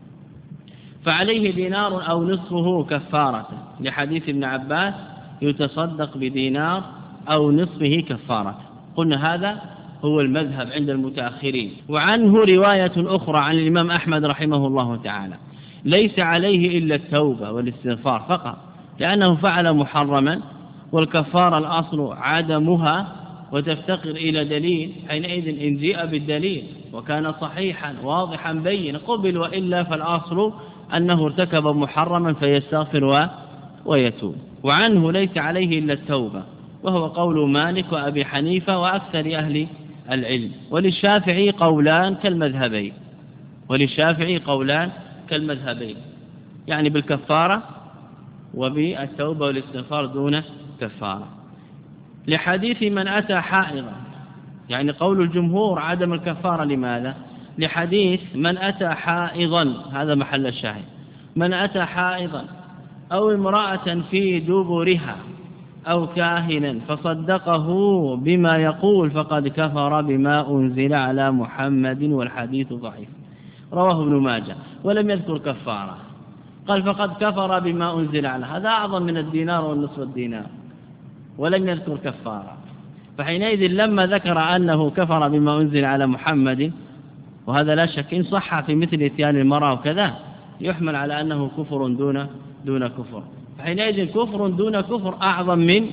فعليه دينار أو نصفه كفارة، لحديث ابن عباس: يتصدق بدينار أو نصفه كفارة. قلنا هذا هو المذهب عند المتأخرين. وعنه رواية أخرى عن الإمام أحمد رحمه الله تعالى: ليس عليه إلا التوبة والاستغفار فقط، لأنه فعل محرما، والكفارة الأصل عدمها وتفتقر إلى دليل، حينئذ إن جاء بالدليل وكان صحيحا واضحا بين قبل، وإلا فالأصل أنه ارتكب محرما فيستغفر ويتوب. وعنه ليس عليه إلا التوبة، وهو قول مالك وأبي حنيفة وأكثر أهل العلم. وللشافعي قولان كالمذهبين وللشافعي قولان كالمذهبين يعني بالكفارة وبالتوبة والاستغفار دون كفارة. لحديث من أتى حائضا، يعني قول الجمهور عدم الكفارة لماذا؟ لحديث من أتى حائضا، هذا محل الشاهد، من أتى حائضا أو امرأة في دبرها أو كاهنا فصدقه بما يقول فقد كفر بما أنزل على محمد والحديث ضعيف. رواه ابن ماجه ولم يذكر كفارة، قال فقد كفر بما أنزل على، هذا أعظم من الدينار والنصف الدينار، ولم يذكر كفارة. فحينئذ لما ذكر أنه كفر بما أنزل على محمد، وهذا لا شك إن صح في مثل إتيان المرأة وكذا يحمل على أنه كفر دون دون كفر، فحينئذ كفر دون كفر أعظم من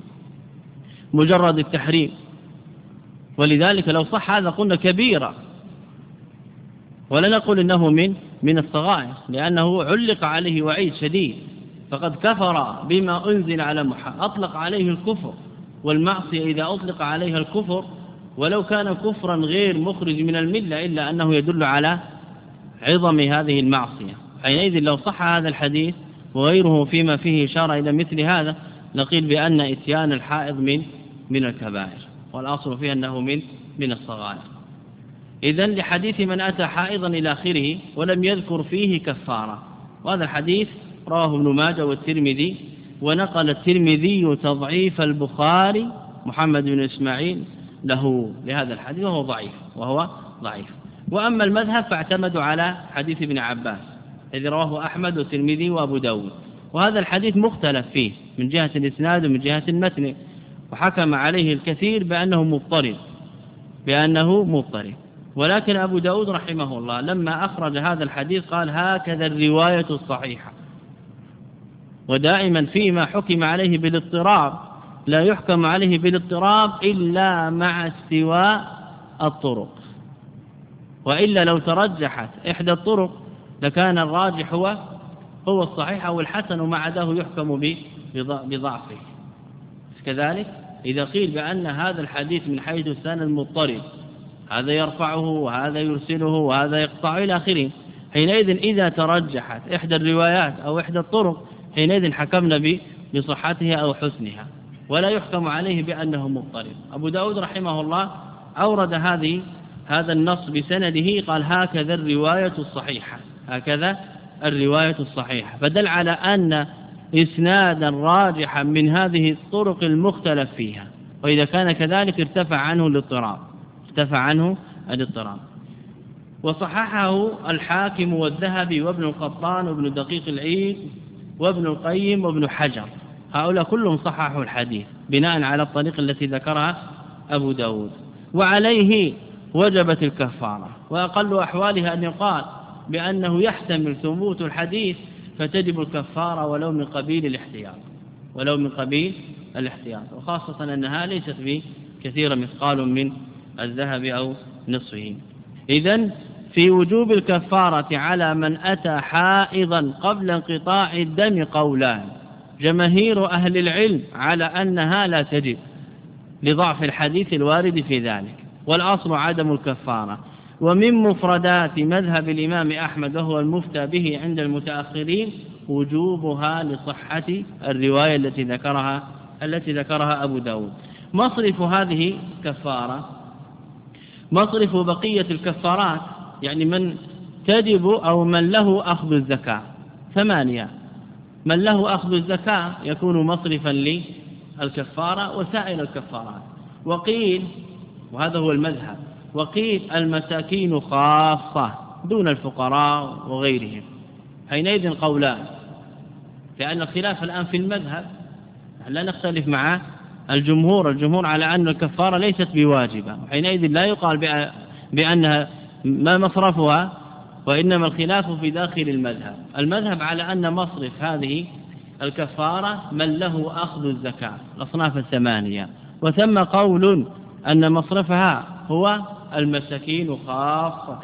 مجرد التحريم. ولذلك لو صح هذا قلنا كبيرة، ولا نقول إنه من من الصغائر، لأنه علق عليه وعيد شديد، فقد كفر بما أنزل على محمد، أطلق عليه الكفر. والمعصية إذا أطلق عليها الكفر ولو كان كفرا غير مخرج من الملة إلا أنه يدل على عظم هذه المعصية. حينئذ لو صح هذا الحديث وغيره فيما فيه إشارة إلى مثل هذا نقول بأن إتيان الحائض من من الكبائر، والأصل فيه أنه من من الصغائر. إذن لحديث من أتى حائضا إلى آخره ولم يذكر فيه كفارة، وهذا الحديث رواه ابن ماجه والترمذي، ونقل الترمذي تضعيف البخاري محمد بن إسماعيل له لهذا الحديث وهو ضعيف وهو ضعيف. وأما المذهب فاعتمدوا على حديث ابن عباس الذي رواه أحمد والترمذي وأبو داود، وهذا الحديث مختلف فيه من جهة الإسناد ومن جهة المتن، وحكم عليه الكثير بأنه مضطرب بأنه مضطرب ولكن أبو داود رحمه الله لما أخرج هذا الحديث قال هكذا الرواية الصحيحة. ودائما فيما حكم عليه بالاضطراب لا يحكم عليه بالاضطراب إلا مع استواء الطرق، وإلا لو ترجحت إحدى الطرق لكان الراجح هو هو الصحيح أو الحسن، وما عداه يحكم بضعفه. كذلك إذا قيل بأن هذا الحديث من حيث السند المضطرب هذا يرفعه وهذا يرسله وهذا يقطع إلى آخره، حينئذ إذا ترجحت إحدى الروايات أو إحدى الطرق حينئذ حكمنا بصحتها أو حسنها، ولا يحكم عليه بأنه مضطرب. أبو داود رحمه الله أورد هذه هذا النص بسنده، قال هكذا الرواية الصحيحة، هكذا الرواية الصحيحة، فدل على أن إسنادا راجحا من هذه الطرق المختلف فيها، وإذا كان كذلك ارتفع عنه الاضطراب ارتفع عنه الاضطراب. وصححه الحاكم والذهبي وابن القطان وابن دقيق العيد وابن القيم وابن حجر، هؤلاء كلهم صححوا الحديث بناء على الطريق التي ذكرها أبو داود، وعليه وجبت الكفارة. وأقل أحوالها أن يقال بأنه يحتمل ثبوت الحديث فتجب الكفارة ولو من قبيل الاحتياط ولو من قبيل الاحتياط وخاصة أنها ليست بكثيرة مثقال من الذهب أو نصفه. إذن في وجوب الكفارة على من أتى حائضا قبل انقطاع الدم قولان، جماهير أهل العلم على أنها لا تجب لضعف الحديث الوارد في ذلك، والأصل عدم الكفارة. ومن مفردات مذهب الإمام أحمد وهو المفتى به عند المتأخرين وجوبها لصحة الرواية التي ذكرها التي ذكرها أبو داود. مصرف هذه كفارة مصرف بقية الكفارات، يعني من تجب أو من له أخذ الزكاة ثمانية. من له أخذ الزكاة يكون مصرفا للكفارة وسائر الكفارات. وقيل، وهذا هو المذهب، وقيل المساكين خاصة دون الفقراء وغيرهم. حينئذ قولان، لأن الخلاف الآن في المذهب لا نختلف مع الجمهور الجمهور على أن الكفارة ليست بواجبة، وحينئذ لا يقال بأنها ما مصرفها، وإنما الخلاف في داخل المذهب. المذهب على أن مصرف هذه الكفارة من له أخذ الزكاة الأصناف الثمانية، وثم قول أن مصرفها هو المساكين خاصة.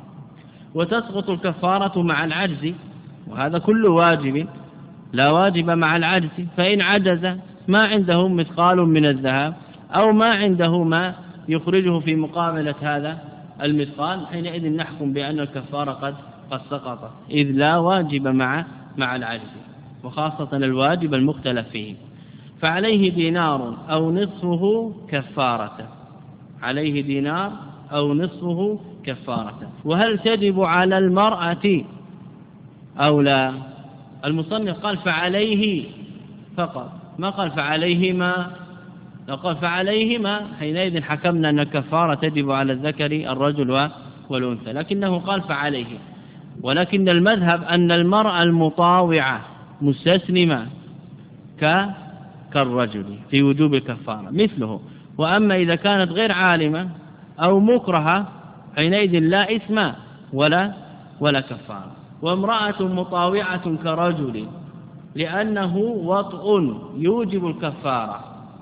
وتسقط الكفارة مع العجز، وهذا كل واجب لا واجب مع العجز، فإن عجز ما عنده مثقال من الذهب أو ما عنده ما يخرجه في مقابلة هذا المثقال، حينئذ نحكم بأن الكفارة قد قد سقطت، إذ لا واجب مع مع العجز، وخاصة الواجب المختلف فيه. فعليه دينار أو نصفه كفارة، عليه دينار أو نصفه كفارة. وهل تجب على المرأة أو لا؟ المصنف قال فعليه فقط، ما قال فعليهما. لو قال فعليهما حينئذ حكمنا أن الكفارة تجب على الذكر الرجل والأنثى، لكنه قال فعليه. ولكن المذهب أن المرأة المطاوعة مستسلمة كالرجل في وجوب الكفارة مثله. وأما إذا كانت غير عالمة أو مكرهة حينئذ لا إثم ولا ولا كفارة. وامرأة مطاوعة كرجل لأنه وطء يوجب الكفارة،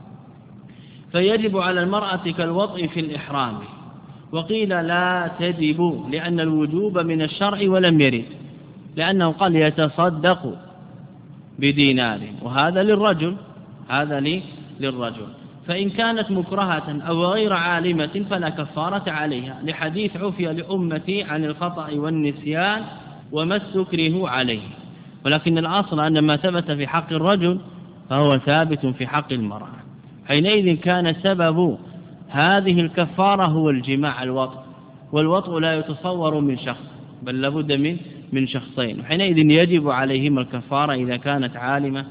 فيجب على المرأة كالوطء في الإحرام. وقيل لا تجب لأن الوجوب من الشرع ولم يرد، لأنه قال يتصدق بدينار، وهذا للرجل، هذا لي للرجل. فإن كانت مكرهة أو غير عالمة فلا كفارة عليها، لحديث عفي لأمتي عن الخطأ والنسيان وما استكره عليه. ولكن الأصل أن ما ثبت في حق الرجل فهو ثابت في حق المرأة. حينئذ كان سبب هذه الكفارة هو الجماع الوطء، والوطء لا يتصور من شخص بل لابد من من شخصين، وحينئذ يجب عليهما الكفارة إذا كانت عالمة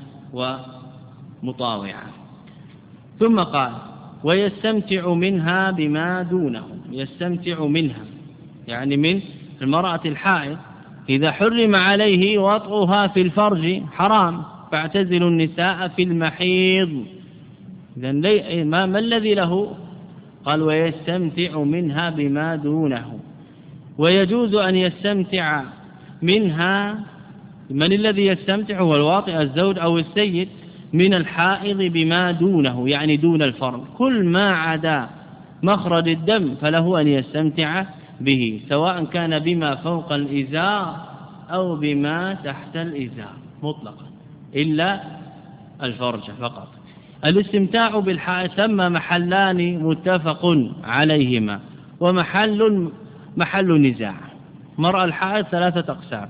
ومطاوعة. ثم قال ويستمتع منها بما دونه، يستمتع منها يعني من المرأة الحائض إذا حرم عليه وطئها في الفرج حرام، فاعتزلوا النساء في المحيض. إذن ما, ما الذي له؟ قال ويستمتع منها بما دونه. ويجوز أن يستمتع منها، من الذي يستمتع؟ هو الواطئ الزوج أو السيد، من الحائض بما دونه يعني دون الفرج، كل ما عدا مخرج الدم فله أن يستمتع به، سواء كان بما فوق الإزار أو بما تحت الإزار مطلقا إلا الفرج فقط. الاستمتاع بالحائض ثم محلان متفق عليهما ومحل محل نزاع. مرأة الحائض ثلاثة أقسام: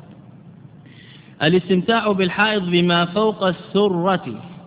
الاستمتاع بالحائض بما فوق السرة،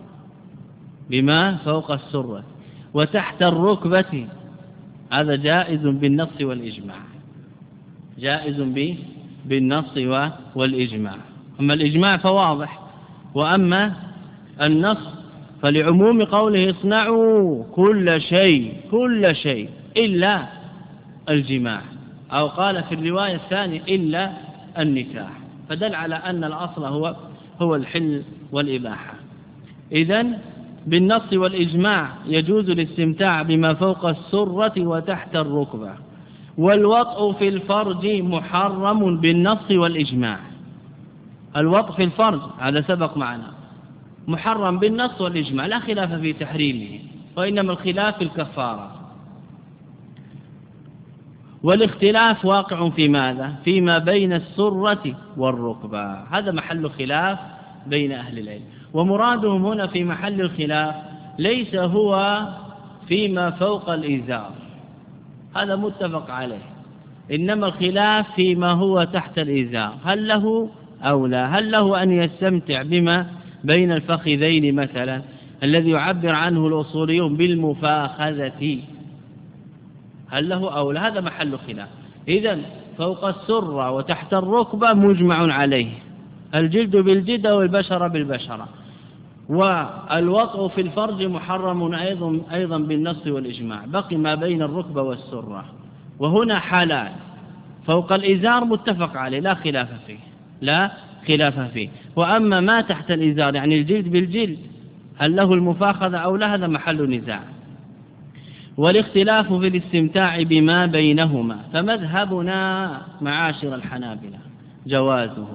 بما فوق السرة وتحت الركبة، هذا جائز بالنص والإجماع، جائز بالنص والإجماع. أما الإجماع فواضح، وأما النص فلعموم قوله اصنعوا كل شيء كل شيء إلا الجماع، أو قال في الرواية الثانية إلا النكاح، فدل على أن الأصل هو هو الحل والإباحة. إذن بالنص والإجماع يجوز الاستمتاع بما فوق السرة وتحت الركبة، والوطء في الفرج محرم بالنص والإجماع. الوطء في الفرج هذا سبق معنا محرم بالنص والإجماع، لا خلاف في تحريمه، وإنما الخلاف في الكفارة. والاختلاف واقع في ماذا؟ فيما بين السرة والركبة، هذا محل خلاف بين أهل العلم. ومرادهم هنا في محل الخلاف ليس هو فيما فوق الإزار، هذا متفق عليه، إنما الخلاف فيما هو تحت الإزار، هل له أو لا؟ هل له أن يستمتع بما بين الفخذين مثلا الذي يعبر عنه الأصوليون بالمفاخذة، هل له أو لا؟ هذا محل خلاف. إذن فوق السرة وتحت الركبة مجمع عليه، الجلد بالجلد والبشرة بالبشرة. والوطء في الفرج محرم أيضا أيضا بالنص والإجماع، بقي ما بين الركبة والسرة. وهنا حالان: فوق الإزار متفق عليه لا خلاف فيه لا خلاف فيه، وأما ما تحت الإزار يعني الجلد بالجلد هل له المفاخذة أو لا؟ هذا محل نزاع. والاختلاف في الاستمتاع بما بينهما، فمذهبنا معاشر الحنابلة جوازه،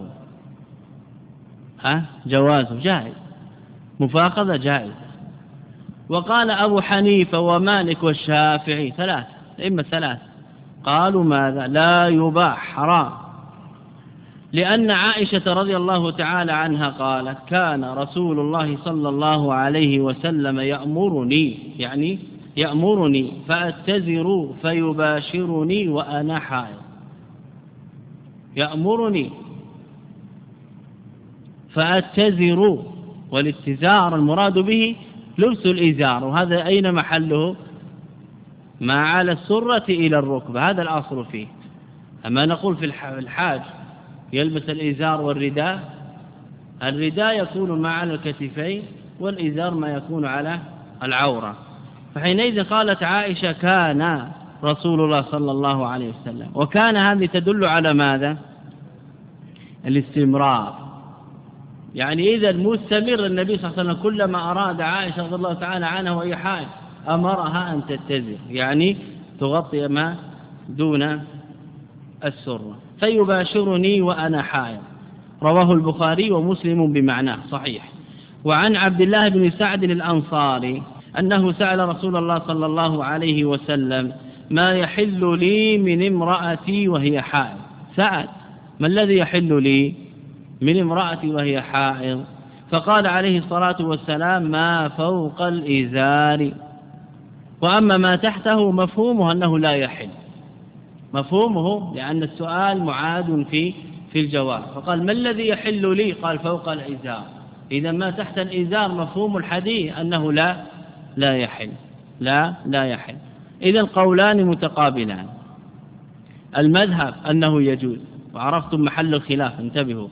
ها جوازه جائز، مفاخذة جائز. وقال أبو حنيفة ومالك والشافعي ثلاث إما ثلاث قالوا ماذا؟ لا يباح، حرام، لأن عائشة رضي الله تعالى عنها قالت كان رسول الله صلى الله عليه وسلم يأمرني يعني يأمرني فأتزر فيباشرني وأنا حائض، يأمرني فأتزر، والاتزار المراد به لبس الإزار، وهذا أين محله؟ ما على السرة إلى الركبة، هذا الأصل فيه. أما نقول في الحاج يلبس الإزار والرداء، الرداء يكون ما على الكتفين والإزار ما يكون على العورة. فحينئذ قالت عائشة كان رسول الله صلى الله عليه وسلم، وكان هذه تدل على ماذا؟ الاستمرار، يعني إذا مستمر النبي صلى الله عليه وسلم كلما أراد عائشة رضي الله تعالى عنها وهي حاج أمرها أن تتزر، يعني تغطي ما دون السرة. فيباشرني وأنا حائض، رواه البخاري ومسلم بمعناه صحيح. وعن عبد الله بن سعد الأنصاري أنه سأل رسول الله صلى الله عليه وسلم ما يحل لي من امرأتي وهي حائض. سأل ما الذي يحل لي من امرأتي وهي حائض؟ فقال عليه الصلاة والسلام ما فوق الإزار، وأما ما تحته مفهومه أنه لا يحل، مفهومه لأن السؤال معاد في في الجواب. فقال ما الذي يحل لي؟ قال فوق الإزار. إذا ما تحت الإزار مفهوم الحديث أنه لا لا يحل، لا لا يحل. إذا قولان متقابلان، المذهب أنه يجوز، وعرفتم محل الخلاف انتبهوا،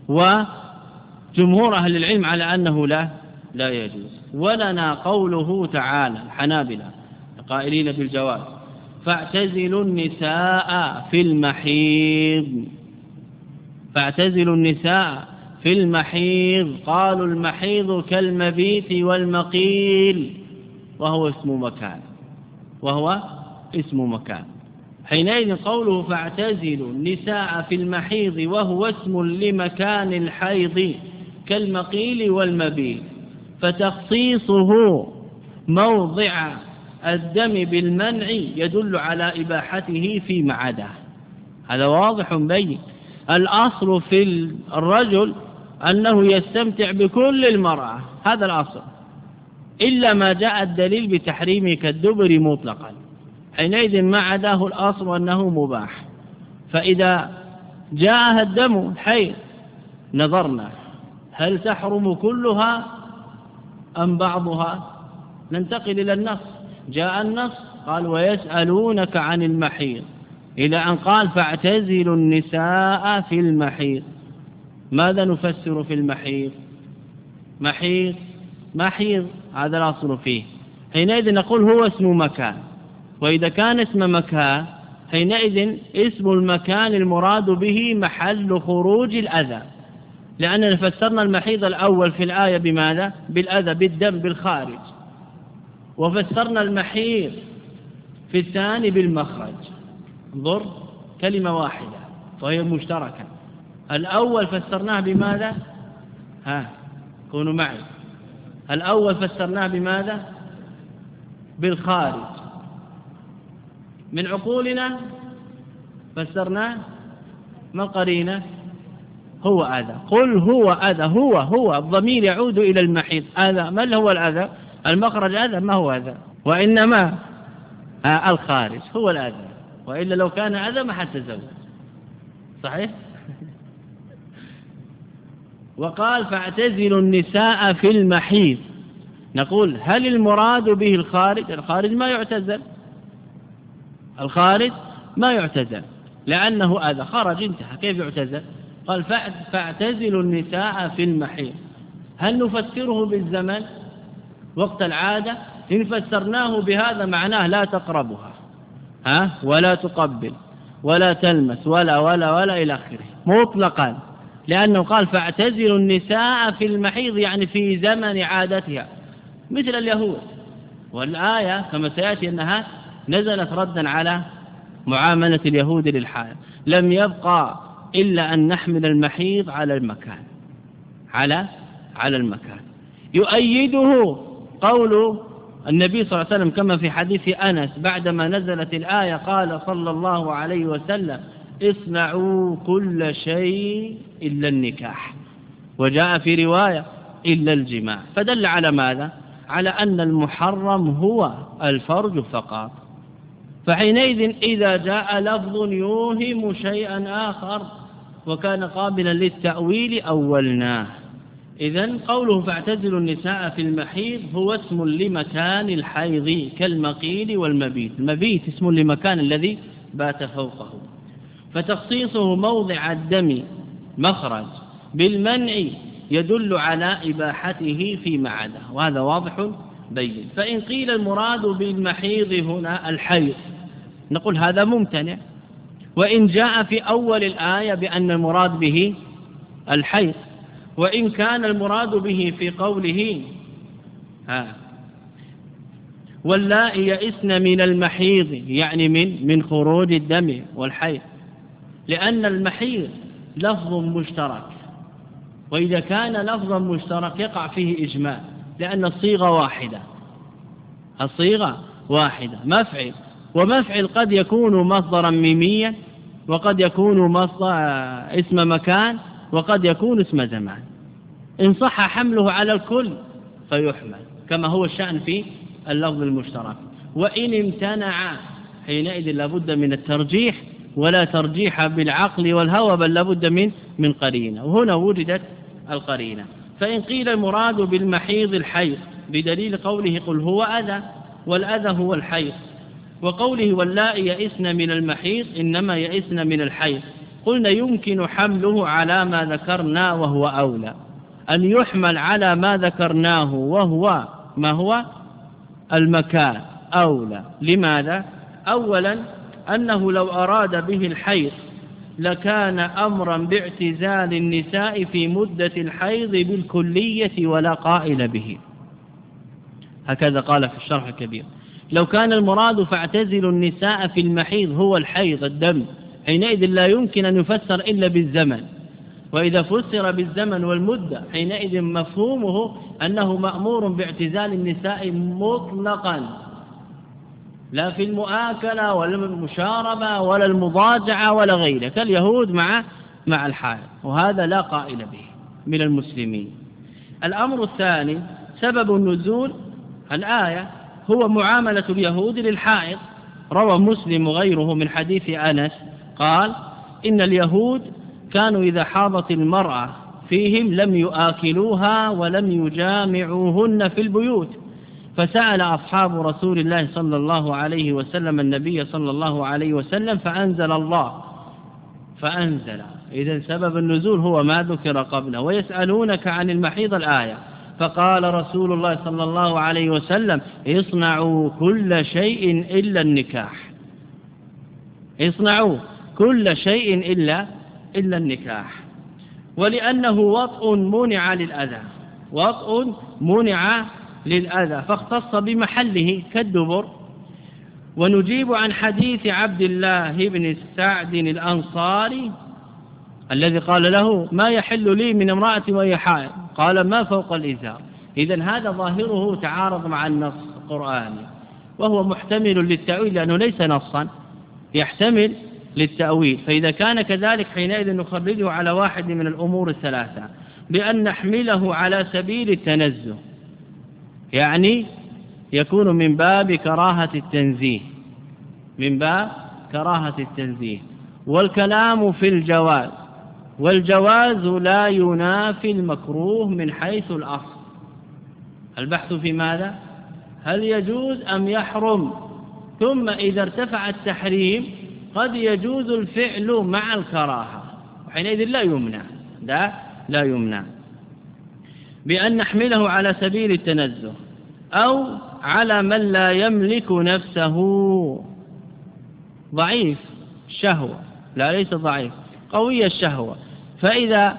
وجمهور أهل العلم على أنه لا لا يجوز. ولنا قوله تعالى الحنابلة قائلين بالجواز فاعتزلوا النساء في المحيض، فاعتزلوا النساء في المحيض. قالوا المحيض كالمبيت والمقيل، وهو اسم مكان، وهو اسم مكان. حينئذ قوله فاعتزلوا النساء في المحيض وهو اسم لمكان الحيض كالمقيل والمبيت، فتخصيصه موضع الدم بالمنع يدل على إباحته فيما عداه. هذا واضح بين. الأصل في الرجل أنه يستمتع بكل المرأة، هذا الأصل، إلا ما جاء الدليل بتحريمه كالدبر مطلقا، حينئذ ما عداه الأصل أنه مباح. فإذا جاءها الدم حيض نظرنا هل تحرم كلها أم بعضها؟ ننتقل إلى النص. جاء النص قال ويسألونك عن المحيض، إلى أن قال فاعتزلوا النساء في المحيض. ماذا نفسر في المحيض؟ محيض محيض هذا الأصل فيه، حينئذ نقول هو اسم مكان. وإذا كان اسم مكان حينئذ اسم المكان المراد به محل خروج الأذى، لأننا فسرنا المحيض الأول في الآية بماذا؟ بالأذى، بالدم، بالخارج. وفسرنا المحيض في الثاني بالمخرج. انظر كلمة واحدة وهي مشتركة. الأول فسرناه بماذا؟ ها كونوا معي. الأول فسرناه بماذا؟ بالخارج. من عقولنا فسرناه ما القرينة؟ هو أذى. قل هو أذى، هو هو الضمير يعود إلى المحيض. أذى ما هو الأذى؟ المخرج أذى ما هو أذى، وإنما آه الخارج هو الأذى، وإلا لو كان أذى ما حتى زوج. صحيح؟ وقال فاعتزلوا النساء في المحيض. نقول هل المراد به الخارج؟ الخارج ما يعتزل، الخارج ما يعتزل لأنه أذى، خرج انتهى، كيف يعتزل؟ قال فاعتزلوا النساء في المحيض. هل نفسره بالزمن وقت العادة؟ إن فسرناه بهذا معناه لا تقربها ها ولا تقبل ولا تلمس ولا ولا ولا إلى آخره مطلقا، لأنه قال فاعتزلوا النساء في المحيض يعني في زمن عادتها مثل اليهود. والآية كما سيأتي أنها نزلت ردا على معاملة اليهود للحائض. لم يبقى إلا أن نحمل المحيض على المكان، على على المكان. يؤيده قول النبي صلى الله عليه وسلم كما في حديث أنس بعدما نزلت الآية قال صلى الله عليه وسلم اصنعوا كل شيء إلا النكاح، وجاء في رواية إلا الجماع، فدل على ماذا؟ على أن المحرم هو الفرج فقط. فحينئذ إذا جاء لفظ يوهم شيئا آخر وكان قابلا للتأويل أولناه، إذن قوله فاعتزلوا النساء في المحيض هو اسم لمكان الحيض كالمقيل والمبيت. المبيت اسم لمكان الذي بات فوقه، فتخصيصه موضع الدم مخرج بالمنع يدل على إباحته فيما عدا، وهذا واضح بين. فإن قيل المراد بالمحيض هنا الحيض نقول هذا ممتنع، وإن جاء في أول الآية بأن المراد به الحيض، وإن كان المراد به في قوله ها واللائي يئسن من المحيض يعني من من خروج الدم والحيض، لأن المحيض لفظ مشترك، وإذا كان لفظا مشترك يقع فيه إجماع، لأن الصيغة واحدة، الصيغة واحدة مفعل، ومفعل قد يكون مصدرا ميميا، وقد يكون مصدر اسم مكان، وقد يكون اسم زمان. إن صح حمله على الكل فيحمل كما هو الشأن في اللفظ المشترك، وإن امتنع حينئذ لابد من الترجيح، ولا ترجيح بالعقل والهوى بل لابد من من قرينة، وهنا وجدت القرينة. فإن قيل المراد بالمحيض الحيض بدليل قوله قل هو أذى، والأذى هو الحيض، وقوله واللائي يئسن من المحيض إنما يئسن من الحيض، قلنا يمكن حمله على ما ذكرنا وهو أولى، أن يحمل على ما ذكرناه وهو ما هو المكان أولى. لماذا؟ أولا أنه لو أراد به الحيض لكان أمرا باعتزال النساء في مدة الحيض بالكلية ولا قائل به، هكذا قال في الشرح الكبير. لو كان المراد فاعتزلوا النساء في المحيض هو الحيض الدم، حينئذ لا يمكن أن يفسر إلا بالزمن، وإذا فسر بالزمن والمدة حينئذ مفهومه أنه مأمور باعتزال النساء مطلقا، لا في المؤاكلة ولا المشاربة ولا المضاجعة ولا غيره، كاليهود مع مع الحائض، وهذا لا قائل به من المسلمين. الأمر الثاني سبب النزول الآية هو معاملة اليهود للحائض، روى مسلم وغيره من حديث أنس قال إن اليهود كانوا إذا حاضت المرأة فيهم لم يآكلوها ولم يجامعوهن في البيوت، فسأل أصحاب رسول الله صلى الله عليه وسلم النبي صلى الله عليه وسلم فأنزل الله فأنزل إذن سبب النزول هو ما ذكر قبله، ويسألونك عن المحيض الآية، فقال رسول الله صلى الله عليه وسلم اصنعوا كل شيء إلا النكاح، اصنعوا كل شيء إلا إلا النكاح، ولأنه وطء منع للأذى، وطء منع للأذى فاختص بمحله كالدبر. ونجيب عن حديث عبد الله بن سعد الأنصاري الذي قال له ما يحل لي من امرأة وهي حائض، قال ما فوق الإزار. إذن هذا ظاهره تعارض مع النص القرآني، وهو محتمل للتأويل لأنه ليس نصا، يحتمل للتأويل، فإذا كان كذلك حينئذ نخرجه على واحد من الأمور الثلاثة، بأن نحمله على سبيل التنزه، يعني يكون من باب كراهة التنزيه، من باب كراهة التنزيه، والكلام في الجواز، والجواز لا ينافي المكروه من حيث الأصل. البحث في ماذا؟ هل يجوز أم يحرم؟ ثم إذا ارتفع التحريم قد يجوز الفعل مع الكراهة، وحينئذ لا يمنع، لا لا يمنع بأن نحمله على سبيل التنزه، أو على من لا يملك نفسه، ضعيف الشهوة، لا ليس ضعيف، قوي الشهوة، فإذا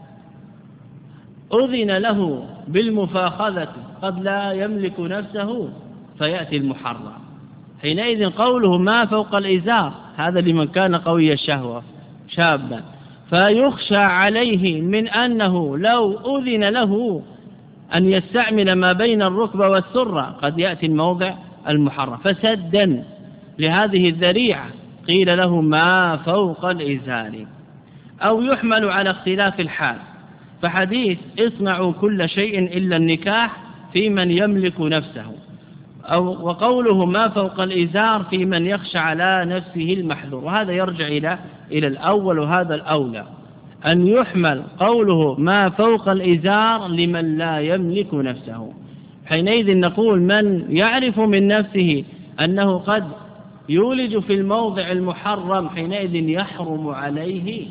أذن له بالمفاخذة قد لا يملك نفسه فيأتي المحرم. حينئذ قوله ما فوق الإزار هذا لمن كان قوي الشهوة شابا، فيخشى عليه من أنه لو أذن له أن يستعمل ما بين الركبة والسرة قد يأتي الموضع المحرم، فسدا لهذه الذريعة قيل له ما فوق الإزار. أو يحمل على اختلاف الحال، فحديث اصنعوا كل شيء إلا النكاح في من يملك نفسه، أو وقوله ما فوق الإزار في من يخشى على نفسه المحذور، وهذا يرجع إلى إلى الأول، وهذا الأولى. أن يحمل قوله ما فوق الإزار لمن لا يملك نفسه. حينئذ نقول من يعرف من نفسه أنه قد يولج في الموضع المحرم حينئذ يحرم عليه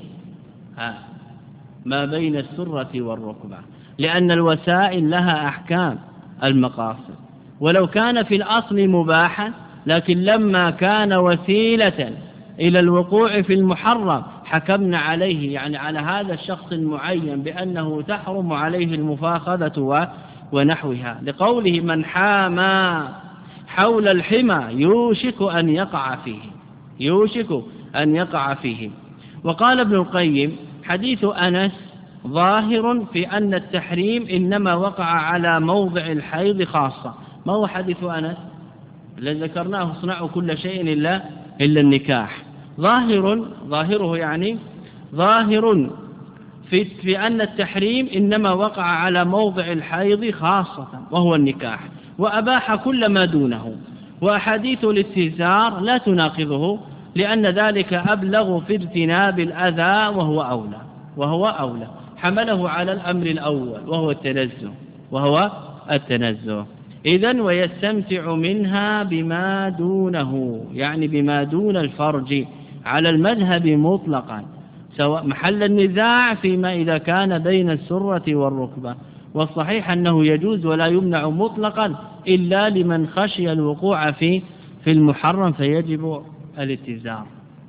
ما بين السرة والركبة، لأن الوسائل لها أحكام المقاصد. ولو كان في الأصل مباحا لكن لما كان وسيلة إلى الوقوع في المحرم حكمنا عليه، يعني على هذا الشخص المعين بأنه تحرم عليه المفاخذة ونحوها، لقوله من حامى حول الحمى يوشك أن يقع فيه يوشك أن يقع فيه. وقال ابن القيم حديث أنس ظاهر في أن التحريم إنما وقع على موضع الحيض خاصة. ما هو حديث أنس الذي ذكرناه صنعوا كل شيء إلا إلا النكاح؟ ظاهر ظاهره يعني ظاهر في, في أن التحريم إنما وقع على موضع الحيض خاصة وهو النكاح، وأباح كل ما دونه. وأحاديث الاستئثار لا تناقضه لأن ذلك أبلغ في اجتناب الأذى وهو أولى وهو أولى حمله على الأمر الأول وهو التنزه وهو التنزه إذن ويستمتع منها بما دونه، يعني بما دون الفرج على المذهب مطلقا، سواء محل النزاع فيما إذا كان بين السرة والركبة. والصحيح أنه يجوز ولا يمنع مطلقا إلا لمن خشي الوقوع في في المحرم فيجب الاتزار.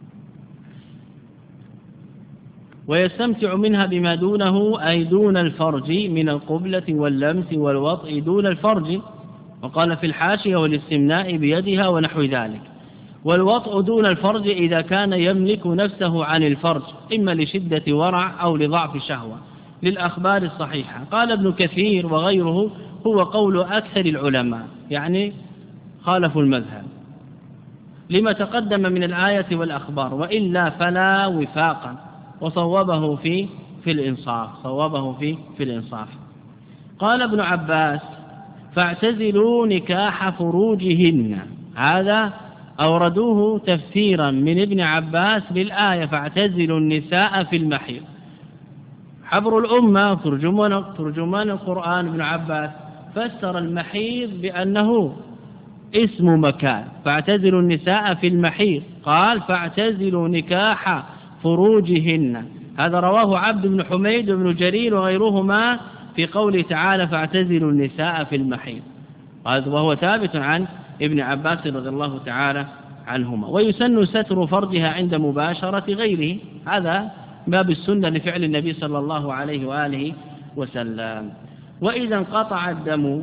ويستمتع منها بما دونه أي دون الفرج من القبلة واللمس والوطء دون الفرج، وقال في الحاشية والاستمناء بيدها ونحو ذلك. والوطء دون الفرج إذا كان يملك نفسه عن الفرج إما لشدة ورع أو لضعف شهوة للأخبار الصحيحة. قال ابن كثير وغيره هو قول أكثر العلماء، يعني خالفوا المذهب لما تقدم من الآية والأخبار، وإلا فلا وفاقا. وصوبه في في الإنصاف صوبه في في الإنصاف. قال ابن عباس فاعتزلوا نكاح فروجهن، هذا أوردوه تفسيرا من ابن عباس للآية فاعتزلوا النساء في المحيض. حبر الأمة ترجمان ترجمان القرآن ابن عباس فسر المحيض بأنه اسم مكان، فاعتزلوا النساء في المحيض، قال فاعتزلوا نكاح فروجهن. هذا رواه عبد بن حميد وابن جرير وغيرهما في قوله تعالى فاعتزلوا النساء في المحيض، وهو ثابت عن ابن عباس رضي الله تعالى عنهما. ويسن ستر فرجها عند مباشرة غيره، هذا باب السنة لفعل النبي صلى الله عليه وآله وسلم. وإذا انقطع الدم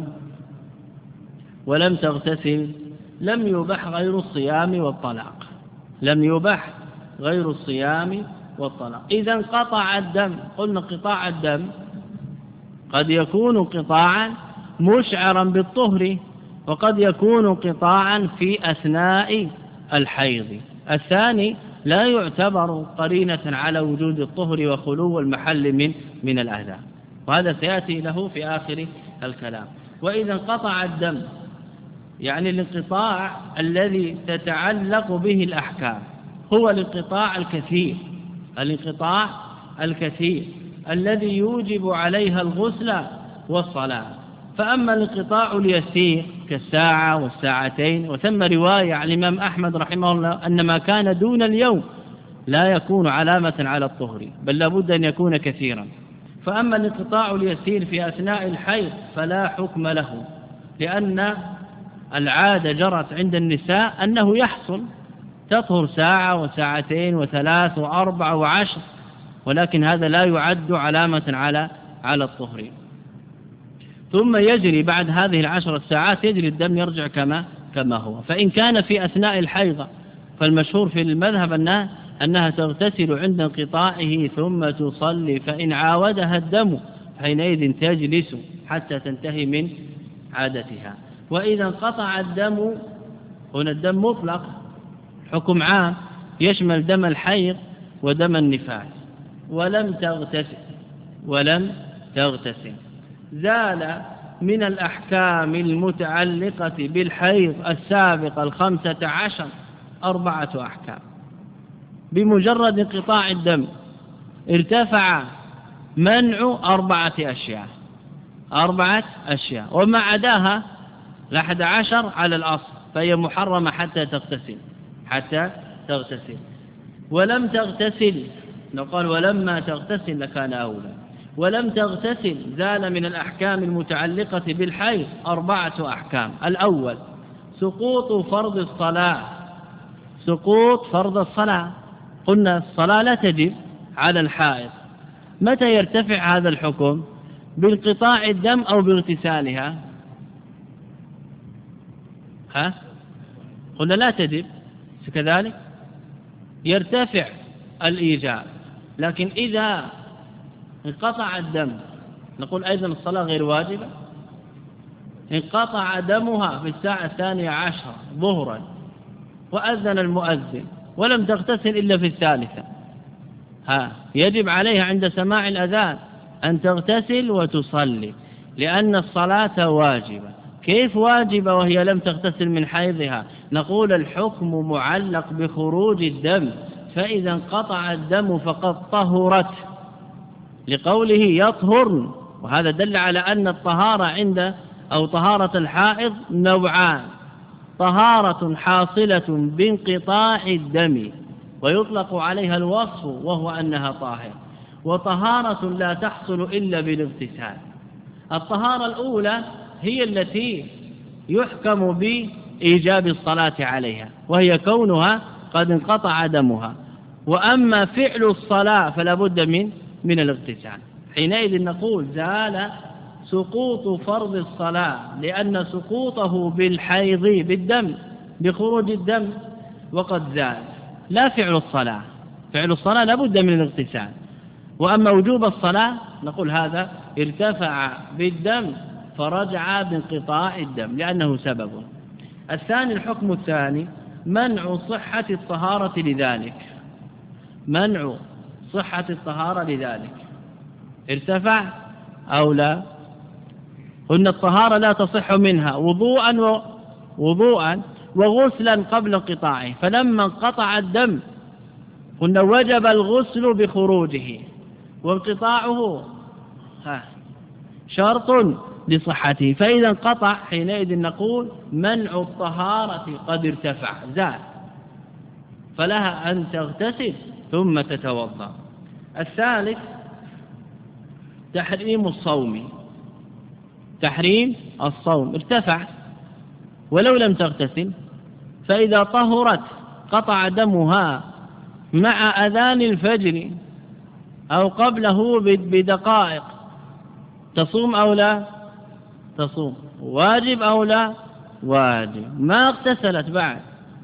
ولم تغتسل لم يبح غير الصيام والطلاق لم يبح غير الصيام والطلاق. إذا انقطع الدم، قلنا قطاع الدم قد يكون قطاعا مشعرا بالطهر وقد يكون قطاعا في أثناء الحيض. الثاني لا يعتبر قرينة على وجود الطهر وخلو المحل من من الأذى، وهذا سيأتي له في آخر الكلام. وإذا انقطع الدم يعني الانقطاع الذي تتعلق به الأحكام هو الانقطاع الكثير الانقطاع الكثير الذي يوجب عليها الغسل والصلاة. فأما الانقطاع اليسير كالساعة والساعتين، وثم رواية عن الإمام أحمد رحمه الله أن ما كان دون اليوم لا يكون علامة على الطهر بل لابد أن يكون كثيرا. فأما الانقطاع اليسير في أثناء الحيض فلا حكم له، لأن العادة جرت عند النساء أنه يحصل تطهر ساعة وساعتين وثلاث وأربع وعشر، ولكن هذا لا يعد علامة على على الطهر. ثم يجري بعد هذه العشر الساعات يجري الدم يرجع كما كما هو. فإن كان في أثناء الحيضة فالمشهور في المذهب أنها, أنها تغتسل عند انقطاعه ثم تصلي، فإن عاودها الدم حينئذ تجلس حتى تنتهي من عادتها. وإذا انقطع الدم، هنا الدم مطلق حكم عام يشمل دم الحيض ودم النفاس، ولم تغتسل ولم تغتسل زال من الأحكام المتعلقة بالحيض السابقة الخمسة عشر أربعة أحكام بمجرد انقطاع الدم. ارتفع منع أربعة أشياء أربعة أشياء وما عداها لأحد عشر على الأصل، فهي محرمة حتى تغتسل حتى تغتسل ولم تغتسل. لو قال ولما تغتسل لكان أولى. ولم تغتسل زال من الأحكام المتعلقة بالحيض أربعة أحكام. الأول سقوط فرض الصلاة، سقوط فرض الصلاة. قلنا الصلاة لا تجب على الحائض. متى يرتفع هذا الحكم؟ بانقطاع الدم أو باغتسالها؟ ها؟ قلنا لا تجب كذلك يرتفع الإيجاب، لكن إذا انقطع الدم نقول أيضا الصلاة غير واجبة. انقطع دمها في الساعة الثانية عشرة ظهرا وأذن المؤذن ولم تغتسل إلا في الثالثة، ها يجب عليها عند سماع الأذان أن تغتسل وتصلي لأن الصلاة واجبة. كيف واجبة وهي لم تغتسل من حيضها؟ نقول الحكم معلق بخروج الدم، فإذا انقطع الدم فقد طهرت لقوله يطهر، وهذا دل على أن الطهارة عند أو طهارة الحائض نوعان: طهارة حاصلة بانقطاع الدم ويطلق عليها الوصف وهو أنها طاهرة، وطهارة لا تحصل إلا بالاغتسال. الطهارة الأولى هي التي يحكم بإيجاب الصلاة عليها وهي كونها قد انقطع دمها، وأما فعل الصلاة فلا بد من من الاغتسال. حينئذ نقول زال سقوط فرض الصلاة لأن سقوطه بالحيض بالدم بخروج الدم وقد زال، لا فعل الصلاة. فعل الصلاة لا بد من الاغتسال، وأما وجوب الصلاة نقول هذا ارتفع بالدم فرجع بانقطاع الدم لأنه سبب. الثاني الحكم الثاني منع صحة الطهارة لذلك، منع صحة الطهارة لذلك ارتفع أو لا. قلنا الطهارة لا تصح منها وضوءا و... وضوءا وغسلا قبل انقطاعه، فلما انقطع الدم قلنا وجب الغسل بخروجه وانقطاعه ها شرط لصحته، فإذا انقطع حينئذ نقول منع الطهارة قد ارتفع زال، فلها أن تغتسل ثم تتوضأ. الثالث تحريم الصوم، تحريم الصوم ارتفع ولو لم تغتسل، فإذا طهرت قطع دمها مع أذان الفجر أو قبله بدقائق تصوم أو لا تصوم؟ واجب أو لا واجب؟ ما اغتسلت بعد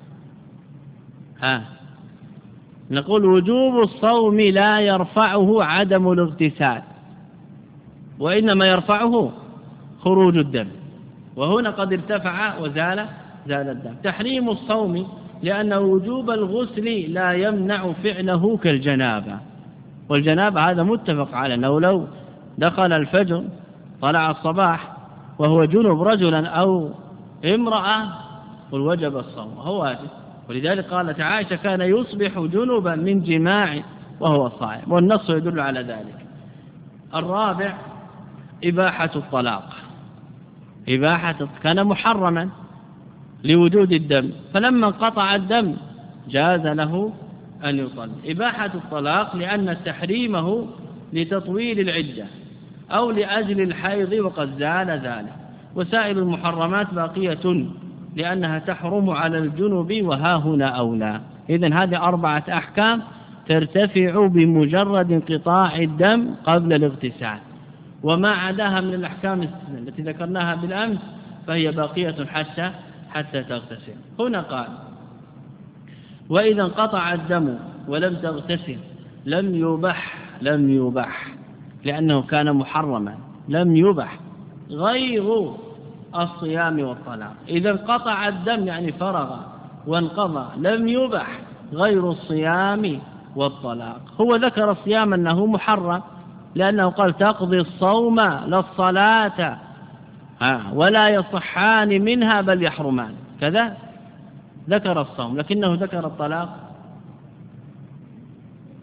ها نقول وجوب الصوم لا يرفعه عدم الاغتسال، وإنما يرفعه خروج الدم، وهنا قد ارتفع وزال زال الدم. تحريم الصوم لأن وجوب الغسل لا يمنع فعله كالجنابة، والجنابة هذا متفق على أنه لو دخل الفجر طلع الصباح وهو جنب رجلا أو امرأة قل وجب الصوم، هو واجب. ولذلك قالت عائشة كان يصبح جنبا من جماع وهو صائم، والنص يدل على ذلك. الرابع إباحة الطلاق، إباحة كان محرما لوجود الدم، فلما انقطع الدم جاز له أن يطلق. إباحة الطلاق لأن تحريمه لتطويل العدة أو لأجل الحيض وقد زال ذلك، وسائر المحرمات باقية لأنها تحرم على الجنب وها هنا أولى. إذن هذه أربعة أحكام ترتفع بمجرد انقطاع الدم قبل الاغتسال، وما عداها من الأحكام التي ذكرناها بالأمس فهي باقية حتى حتى تغتسل. هنا قال وإذا انقطع الدم ولم تغتسل لم يبح، لم يبح لأنه كان محرما، لم يبح غير الصيام والطلاق. إذا انقطع الدم يعني فرغ وانقضى لم يبح غير الصيام والطلاق. هو ذكر الصيام أنه محرم لأنه قال تقضي الصوم لا الصلاة ولا يصحان منها بل يحرمان، كذا ذكر الصوم، لكنه ذكر الطلاق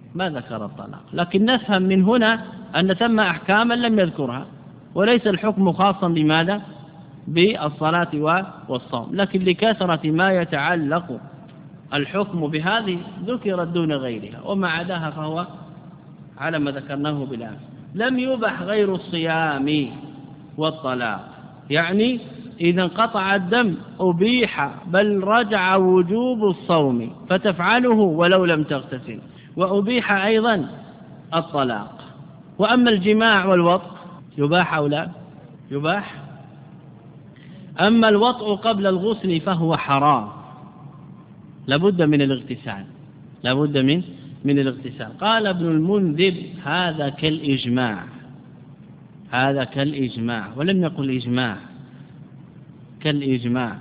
ما ذكر الطلاق، لكن نفهم من هنا أن ثم أحكاما لم يذكرها، وليس الحكم خاصا بماذا؟ بالصلاة والصوم، لكن لكثرة ما يتعلق الحكم بهذه ذكرت دون غيرها، وما عداها فهو على ما ذكرناه بالآن. لم يبح غير الصيام والطلاق، يعني إذا انقطع الدم أبيح، بل رجع وجوب الصوم فتفعله ولو لم تغتسل، وأبيح أيضا الطلاق. وأما الجماع والوطء يباح أو لا؟ يباح. أما الوطء قبل الغسل فهو حرام، لابد من الاغتسال، لابد من من الاغتسال. قال ابن المنذر هذا كالإجماع، هذا كالإجماع، ولم يقل إجماع، كالإجماع،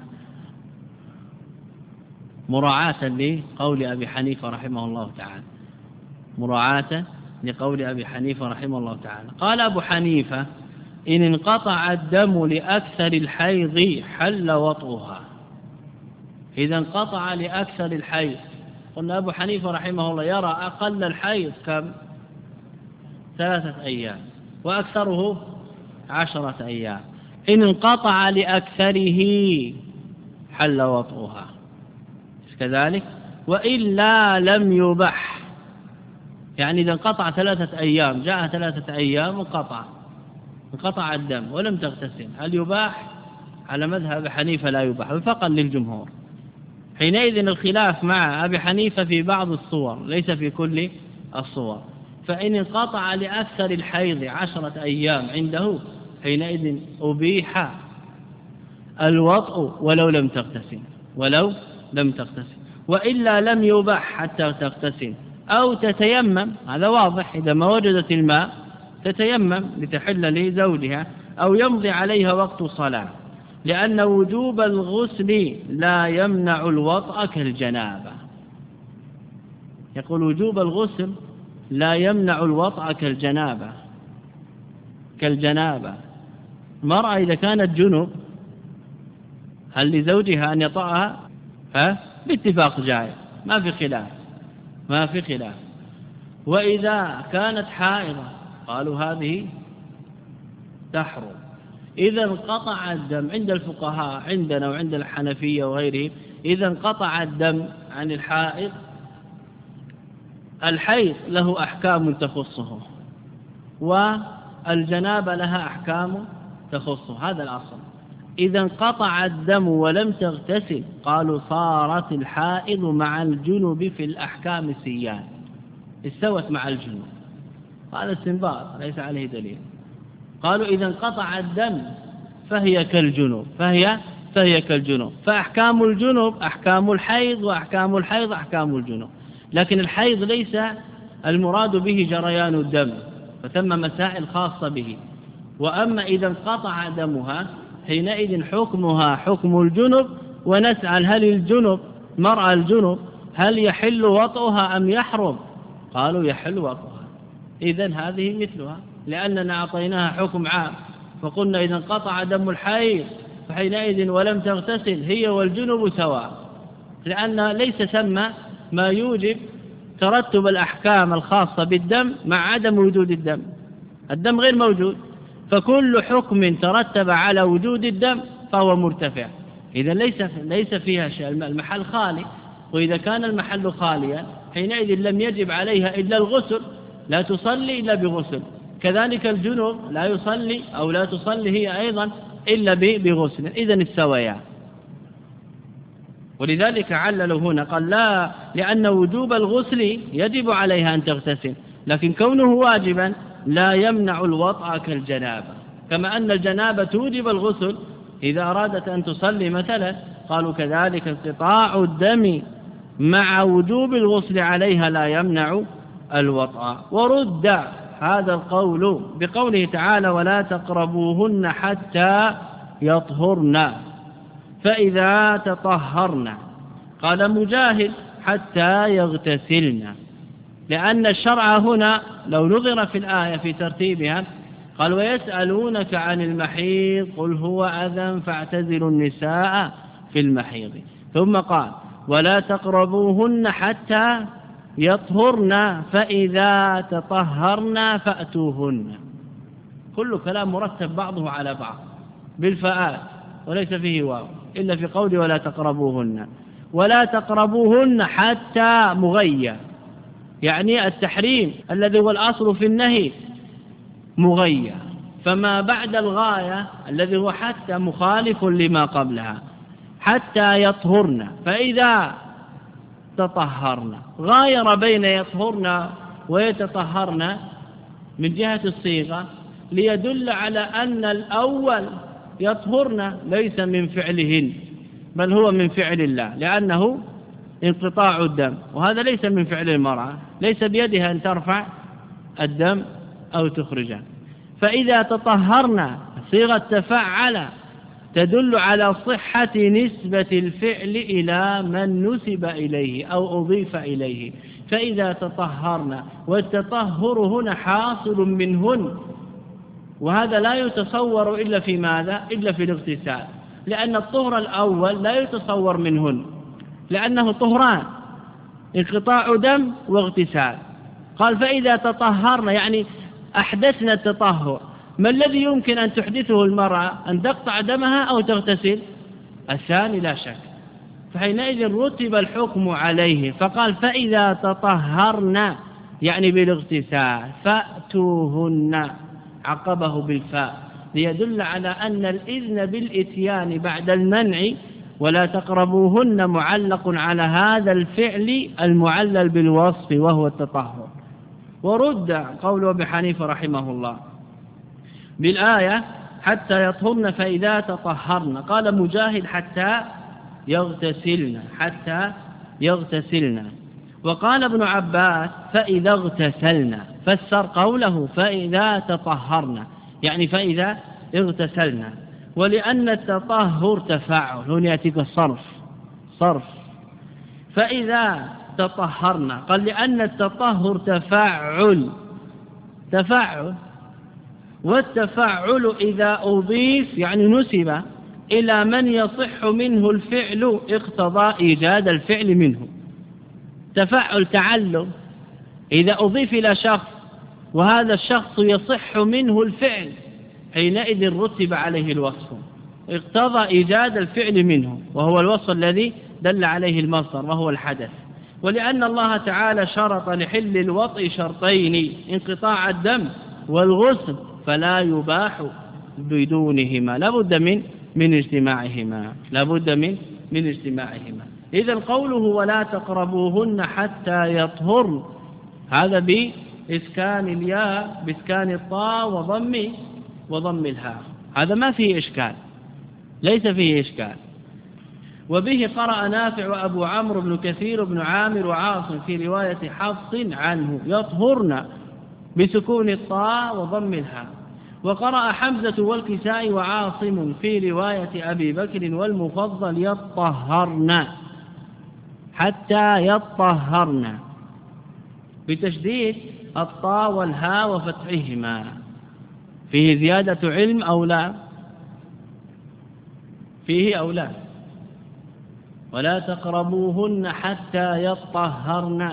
مراعاة لقول أبي حنيفة رحمه الله تعالى، مراعاة لقول أبي حنيفة رحمه الله تعالى. قال أبو حنيفة إن انقطع الدم لأكثر الحيض حل وطئها. إذا انقطع لأكثر الحيض، قلنا أبو حنيفة رحمه الله يرى أقل الحيض كم؟ ثلاثة أيام، وأكثره عشرة أيام. إن انقطع لأكثره حل وطئها كذلك، وإلا لم يبح. يعني إذا انقطع ثلاثة أيام، جاء ثلاثة أيام انقطع انقطع الدم ولم تغتسل، هل يباح؟ على مذهب حنيفة لا يباح، وفقا للجمهور. حينئذ الخلاف مع أبي حنيفة في بعض الصور، ليس في كل الصور. فإن انقطع لأكثر الحيض عشرة أيام عنده، حينئذ أبيح الوطء ولو لم تغتسل، ولو لم تغتسل. وإلا لم يباح حتى تغتسل أو تتيمم، هذا واضح، إذا ما وجدت الماء تتيمم لتحل لزوجها، أو يمضي عليها وقت صلاة، لأن وجوب الغسل لا يمنع الوطء كالجنابة. يقول وجوب الغسل لا يمنع الوطء كالجنابة، كالجنابة. المرأة إذا كانت جنب هل لزوجها أن يطأها؟ ها؟ باتفاق جائز، ما في خلاف، ما في خلاف. وإذا كانت حائضة قالوا هذه تحرم. إذا انقطع الدم عند الفقهاء عندنا وعند الحنفية وغيرهم، إذا انقطع الدم عن الحائض، الحيض له أحكام تخصه والجنابة لها أحكام تخصه، هذا الأصل. إذا انقطع الدم ولم تغتسل قالوا صارت الحائض مع الجنب في الأحكام سيان، استوت مع الجنب. هذا استنباط ليس عليه دليل. قالوا إذا انقطع الدم فهي كالجنوب، فهي فهي كالجنوب، فأحكام الجنوب أحكام الحيض، وأحكام الحيض أحكام الجنوب. لكن الحيض ليس المراد به جريان الدم، فثم مسائل خاصة به. وأما إذا انقطع دمها حينئذ حكمها حكم الجنوب، ونسأل هل الجنوب مرأة الجنوب هل يحل وطئها أم يحرم؟ قالوا يحل وطئها. إذن هذه مثلها، لأننا أعطيناها حكم عام، فقلنا إذا انقطع دم الحيض فحينئذ ولم تغتسل هي والجنوب سواء، لأن ليس ثم ما يوجب ترتب الأحكام الخاصة بالدم مع عدم وجود الدم. الدم غير موجود، فكل حكم ترتب على وجود الدم فهو مرتفع. إذا ليس ليس فيها شيء، المحل خالي، وإذا كان المحل خاليا حينئذ لم يجب عليها إلا الغسل، لا تصلي إلا بغسل. كذلك الجنوب لا يصلي أو لا تصلي هي أيضا إلا بغسل، إذن السويان. ولذلك عللوا هنا قال لا، لأن وجوب الغسل يجب عليها أن تغتسل، لكن كونه واجبا لا يمنع الوطأ كالجنابة. كما أن الجنابة توجب الغسل إذا أرادت أن تصلي مثلا، قالوا كذلك انقطاع الدم مع وجوب الغسل عليها لا يمنع الوطأ. ورد هذا القول بقوله تعالى ولا تقربوهن حتى يطهرن، فإذا تطهرن قال مجاهد حتى يغتسلن، لأن الشرع هنا لو نظر في الآية في ترتيبها قال ويسألونك عن المحيض قل هو أذى فاعتزلوا النساء في المحيض، ثم قال ولا تقربوهن حتى يطهرن فإذا تطهرن فأتوهن. كل كلام مرتب بعضه على بعض بالفاءات وليس فيه واو إلا في قول ولا تقربوهن. ولا تقربوهن حتى مغيّة، يعني التحريم الذي هو الأصل في النهي مغيّة، فما بعد الغاية الذي هو حتى مخالف لما قبلها. حتى يطهرن فإذا تطهرن، غاير بين يطهرن ويتطهرن من جهة الصيغة ليدل على أن الأول يطهرن ليس من فعلهن بل هو من فعل الله، لأنه انقطاع الدم، وهذا ليس من فعل المرأة، ليس بيدها أن ترفع الدم أو تخرجه. فإذا تطهرن صيغة تفعل تدل على صحة نسبة الفعل إلى من نسب إليه أو أضيف إليه. فإذا تطهرن، والتطهر هنا حاصل منهن، وهذا لا يتصور إلا في ماذا؟ إلا في الاغتسال، لأن الطهر الأول لا يتصور منهن لأنه طهران، انقطاع دم واغتسال. قال فإذا تطهرن يعني أحدثنا التطهر. ما الذي يمكن أن تحدثه المرأة؟ أن تقطع دمها أو تغتسل؟ الثاني لا شك. فحينئذ رتب الحكم عليه، فقال فإذا تطهرن يعني بالاغتسال فأتوهن، عقبه بالفاء ليدل على أن الإذن بالإتيان بعد المنع ولا تقربوهن معلق على هذا الفعل المعلل بالوصف وهو التطهر. ورد قول أبي حنيفة رحمه الله بالآية حتى يطهرن فإذا تطهرن. قال مجاهد حتى يغتسلن، حتى يغتسلن. وقال ابن عباس فإذا اغتسلن، فسر قوله فإذا تطهرن يعني فإذا اغتسلن. ولأن التطهر تفاعل، هنا يأتيك الصرف صرف. فإذا تطهرن قال لأن التطهر تفاعل تفاعل والتفاعل إذا أضيف يعني نسب إلى من يصح منه الفعل اقتضى إيجاد الفعل منه. تفاعل تعلم إذا أضيف إلى شخص وهذا الشخص يصح منه الفعل حينئذ رتب عليه الوصف، اقتضى إيجاد الفعل منه وهو الوصف الذي دل عليه المصدر وهو الحدث. ولأن الله تعالى شرط لحل الوطء شرطين، انقطاع الدم والغسل، فلا يباح بدونهما، لا بد من من اجتماعهما لا بد من من اجتماعهما. إذا قوله ولا تقربوهن حتى يطهرن هذا بإسكان الياء بإسكان الطاء وضم وضم الهاء، هذا ما فيه إشكال، ليس فيه إشكال. وبه قرأ نافع وأبو عمرو بن كثير بن عامر وعاصم في رواية حفص عنه يطهرن بسكون الطاء وضم الهاء. وقرأ حمزة والكسائي وعاصم في رواية أبي بكر والمفضل يطهرن حتى يطهرن بتشديد الطاء والهاء وفتحهما. فيه زيادة علم أو لا؟ فيه أو لا؟ ولا تقربوهن حتى يطهرن،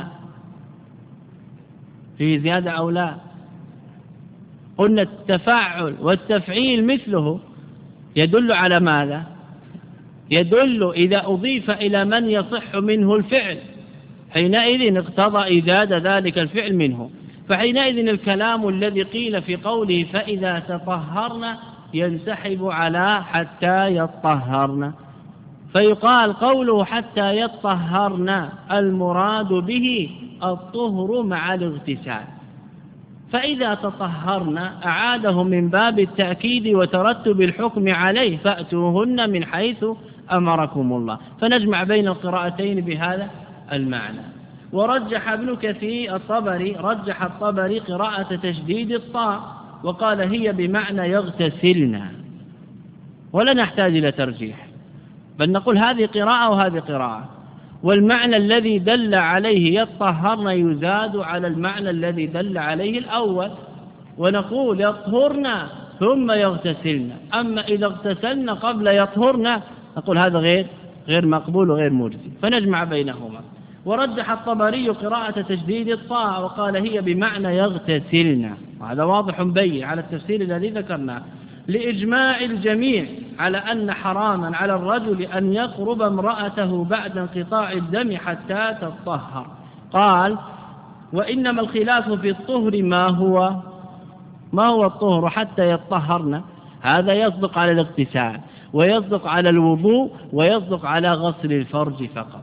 فيه زيادة أو لا؟ قلنا التفاعل والتفعيل مثله يدل على ماذا؟ يدل إذا أضيف إلى من يصح منه الفعل حينئذ اقتضى إيجاد ذلك الفعل منه. فحينئذ الكلام الذي قيل في قوله فإذا تطهرن ينسحب على حتى يطهرن، فيقال قوله حتى يطهرن المراد به الطهر مع الاغتسال. فإذا تطهرن أعاده من باب التأكيد وترتب الحكم عليه فأتوهن من حيث أمركم الله. فنجمع بين القراءتين بهذا المعنى. ورجح ابن كثير الطبري رجح الطبري قراءة تشديد الطاء وقال هي بمعنى يغتسلن، ولا نحتاج إلى ترجيح، بل نقول هذه قراءة وهذه قراءة، والمعنى الذي دل عليه يطهرن يزاد على المعنى الذي دل عليه الأول، ونقول يطهرن ثم يغتسلن. أما إذا اغتسلن قبل يطهرن نقول هذا غير غير مقبول وغير مرجي، فنجمع بينهما. ورجح الطبري قراءة تجديد الطاء وقال هي بمعنى يغتسلن، وهذا واضح بين على التفسير الذي ذكرناه، لإجماع الجميع على أن حراما على الرجل أن يقرب امرأته بعد انقطاع الدم حتى تطهر. قال وإنما الخلاف في الطهر ما هو ما هو الطهر حتى يطهرن، هذا يصدق على الاغتسال ويصدق على الوضوء ويصدق على غسل الفرج فقط،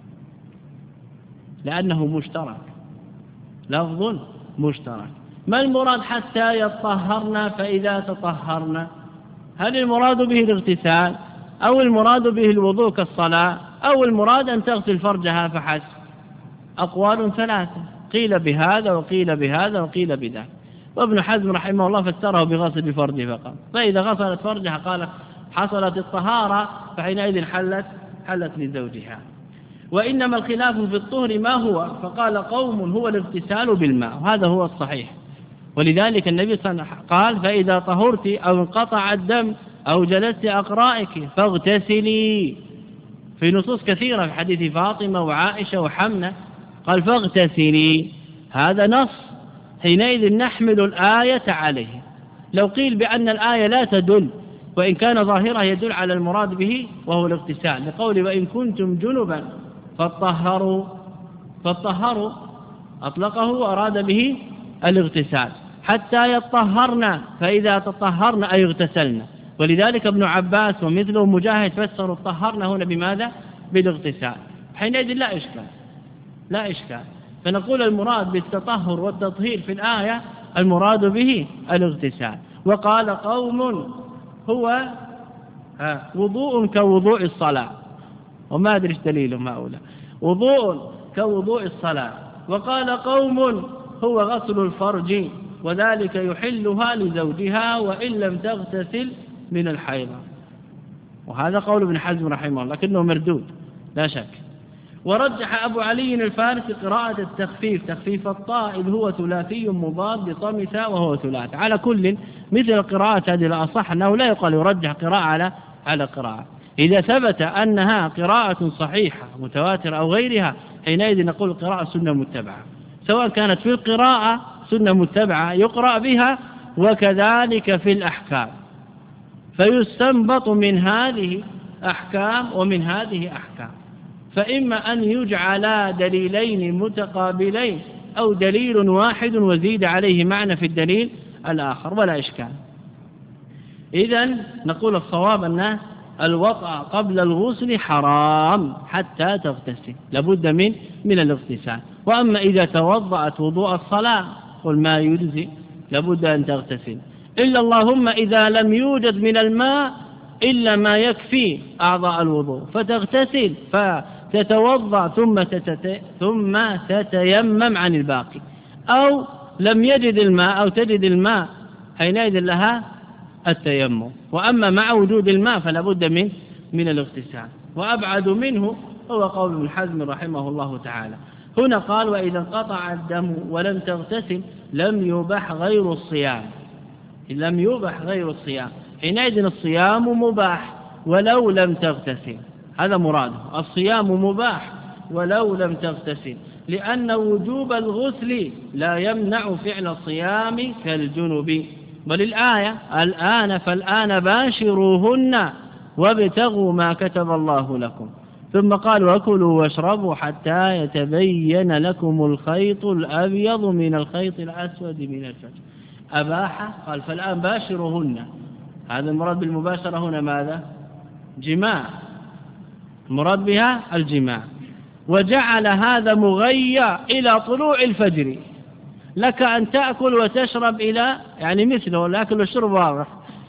لأنه مشترك، لفظ مشترك. ما المراد حتى يطهرن؟ فإذا تطهرن، هل المراد به الاغتسال أو المراد به الوضوء كالصلاة أو المراد أن تغسل فرجها فحسب؟ أقوال ثلاثة، قيل بهذا وقيل بهذا وقيل بذاك. وابن حزم رحمه الله فسره بغسل الفرج فقط، فإذا غسلت فرجها قال حصلت الطهارة فحينئذ حلت حلت لزوجها. وإنما الخلاف في الطهر ما هو، فقال قوم هو الاغتسال بالماء، وهذا هو الصحيح. ولذلك النبي صلى الله عليه وسلم قال فإذا طهرت أو انقطع الدم أو جلست أقرائك فاغتسلي، في نصوص كثيرة في حديث فاطمة وعائشة وحمنة قال فاغتسلي، هذا نص، حينئذ نحمل الآية عليه. لو قيل بأن الآية لا تدل وإن كان ظاهرة يدل على المراد به وهو الاغتسال، لقول وإن كنتم جنبا فاطهروا، فاطهروا أطلقه وأراد به الاغتسال، حتى يطهرن فإذا تطهرن أي اغتسلن. ولذلك ابن عباس ومثله مجاهد فسروا الطهرن هنا بماذا؟ بالاغتسال، حينئذ لا إشكال لا إشكال فنقول المراد بالتطهر والتطهير في الآية المراد به الاغتسال. وقال قوم هو وضوء كوضوء الصلاة، وما أدري ايش دليلهم هؤلاء، وضوء كوضوء الصلاة. وقال قوم هو غسل الفرج وذلك يحلها لزوجها وإن لم تغتسل من الحيضة، وهذا قول ابن حزم رحمه الله لكنه مردود لا شك. ورجح أبو علي الفارسي قراءة التخفيف، تخفيف الطاء إذ هو ثلاثي مضاد بطمث وهو ثلاث. على كل مثل القراءة هذه الأصح أنه لا يقال يرجح قراءة على على قراءة، إذا ثبت أنها قراءة صحيحة متواترة أو غيرها حينئذ نقول قراءة سنة متبعة، سواء كانت في القراءة سنة متبعة يقرأ بها وكذلك في الأحكام، فيستنبط من هذه أحكام ومن هذه أحكام، فإما أن يجعل دليلين متقابلين أو دليل واحد وزيد عليه معنى في الدليل الآخر ولا إشكال. إذن نقول الصواب أن الوطأ قبل الغسل حرام حتى تغتسل، لابد من من الاغتسال. وأما إذا توضأت وضوء الصلاة قل ما يجزي لابد أن تغتسل، إلا اللهم إذا لم يوجد من الماء إلا ما يكفي أعضاء الوضوء فتغتسل فتتوضأ ثم تتت... ثم تتيمم عن الباقي، أو لم يجد الماء أو تجد الماء حينئذ لها التيمم. وأما مع وجود الماء فلا بد من من الاغتسال. وأبعد منه هو قول ابن حزم رحمه الله تعالى. هنا قال وإذا انقطع الدم ولم تغتسل لم يبح غير الصيام، لم يبح غير الصيام، حينئذ الصيام مباح ولو لم تغتسل، هذا مراده، الصيام مباح ولو لم تغتسل، لأن وجوب الغسل لا يمنع فعل الصيام كالجنب. بل الآية الآن فالآن باشروهن وابتغوا ما كتب الله لكم، ثم قال وكلوا واشربوا حتى يتبين لكم الخيط الأبيض من الخيط الأسود من الفجر. أباح قال فالآن باشروهن، هذا المراد بالمباشرة هنا ماذا؟ جماع، المراد بها الجماع. وجعل هذا مغيّة إلى طلوع الفجر، لك أن تأكل وتشرب إلى يعني مثله الأكل والشرب واضح،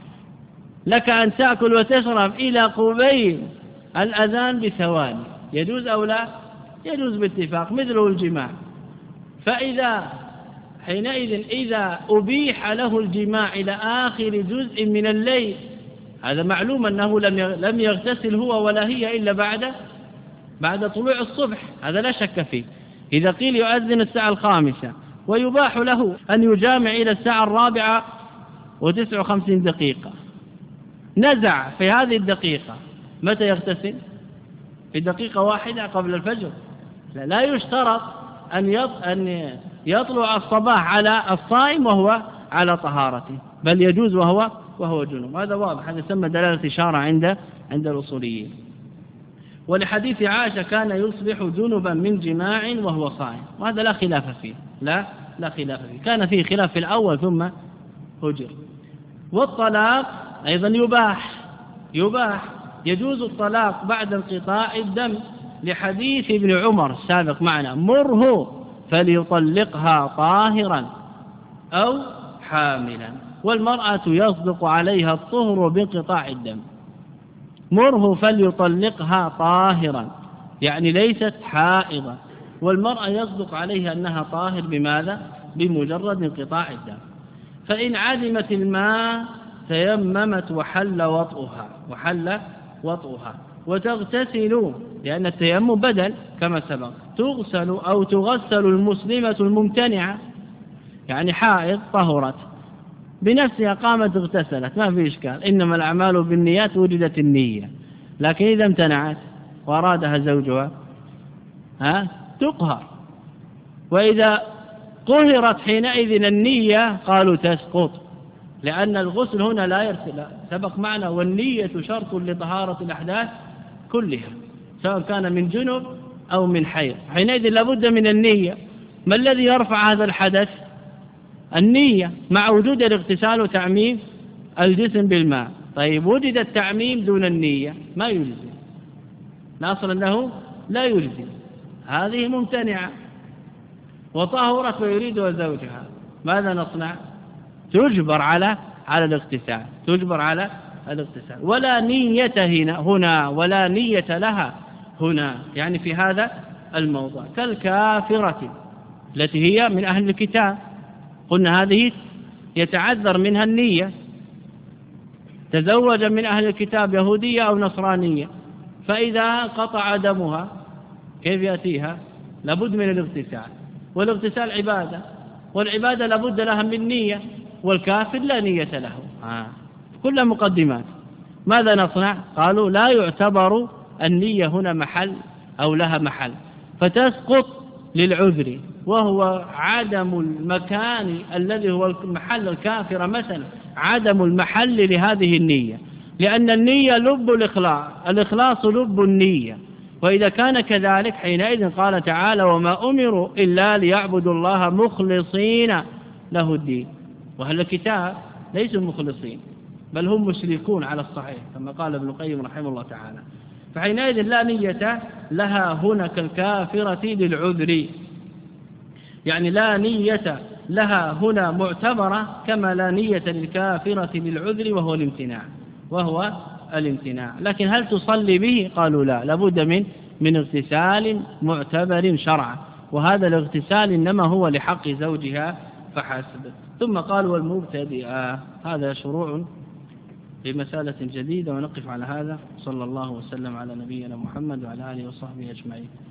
لك أن تأكل وتشرب إلى قبيل الأذان بثواني، يجوز أو لا؟ يجوز باتفاق، مثله الجماع. فإذا حينئذ إذا أبيح له الجماع إلى آخر جزء من الليل، هذا معلوم أنه لم يغتسل هو ولا هي إلا بعد بعد طلوع الصبح، هذا لا شك فيه. إذا قيل يؤذن الساعة الخامسة ويباح له أن يجامع إلى الساعة الرابعة وتسع وخمسين دقيقة، نزع في هذه الدقيقة، متى يغتسل؟ في دقيقة واحدة قبل الفجر، لا, لا يشترط أن أن يطلع الصباح على الصائم وهو على طهارته، بل يجوز وهو وهو جنوب. هذا واضح، هذا يسمى دلالة إشارة عند عند الأصوليين. ولحديث عائشة كان يصبح جنبا من جماع وهو صائم، وهذا لا خلاف فيه، لا لا خلاف فيه، كان فيه خلاف في الأول ثم هجر. والطلاق أيضا يباح يباح يجوز الطلاق بعد انقطاع الدم، لحديث ابن عمر السابق معنا: مره فليطلقها طاهرا أو حاملا. والمرأة يصدق عليها الطهر بانقطاع الدم. مره فليطلقها طاهرا يعني ليست حائضة، والمرأة يصدق عليها أنها طاهر بماذا؟ بمجرد انقطاع الدم. فإن عدمت الماء تيممت وحل وطئها وحل وطئها وتغتسل، لأن التيمم بدل كما سبق، تغسل أو تغسل المسلمة الممتنعة، يعني حائض طهرت بنفسها قامت اغتسلت ما في إشكال، إنما الأعمال بالنيات، وجدت النية. لكن إذا امتنعت وأرادها زوجها ها تقهر، وإذا قهرت حينئذ النية قالوا تسقط، لأن الغسل هنا لا يرسل، سبق معنا والنية شرط لطهارة الأحداث كلها سواء كان من جنب أو من حيض، حينئذ لابد من النية. ما الذي يرفع هذا الحدث؟ النية، مع وجود الاغتسال وتعميم الجسم بالماء. طيب وجد التعميم دون النية ما يجزي، ناصل أنه لا يجزي، هذه ممتنعة وطهرت ويريدها زوجها، ماذا نصنع؟ تجبر على على الاغتسال، تجبر على الاغتسال، ولا نية هنا هنا ولا نية لها هنا، يعني في هذا الموضع. كالكافرة التي هي من أهل الكتاب، قلنا هذه يتعذر منها النية، تزوج من أهل الكتاب يهودية أو نصرانية، فإذا قطع دمها كيف يأتيها؟ لابد من الاغتسال، والاغتسال عبادة، والعبادة لابد لها من نية، والكافر لا نية له. آه. كل مقدمات. ماذا نصنع؟ قالوا لا يعتبر النية هنا محل أو لها محل، فتسقط للعذر، وهو عدم المكان الذي هو محل الكافر مثلا، عدم المحل لهذه النية، لأن النية لب الإخلاص، الإخلاص لب النية، وإذا كان كذلك حينئذ قال تعالى: وما أمروا إلا ليعبدوا الله مخلصين له الدين. وأهل الكتاب ليسوا مخلصين، بل هم مشركون على الصحيح كما قال ابن القيم رحمه الله تعالى. فحينئذ لا نية لها هنا كالكافرة للعذر، يعني لا نية لها هنا معتبرة كما لا نية للكافرة للعذر وهو الامتناع وهو الامتناع. لكن هل تصلي به؟ قالوا لا، لابد من من اغتسال معتبر شرعا، وهذا الاغتسال إنما هو لحق زوجها فحسب. ثم قال: والمبتدئة. هذا شروع في مسألة جديدة، ونقف على هذا. صلى الله وسلم على نبينا محمد وعلى آله وصحبه أجمعين.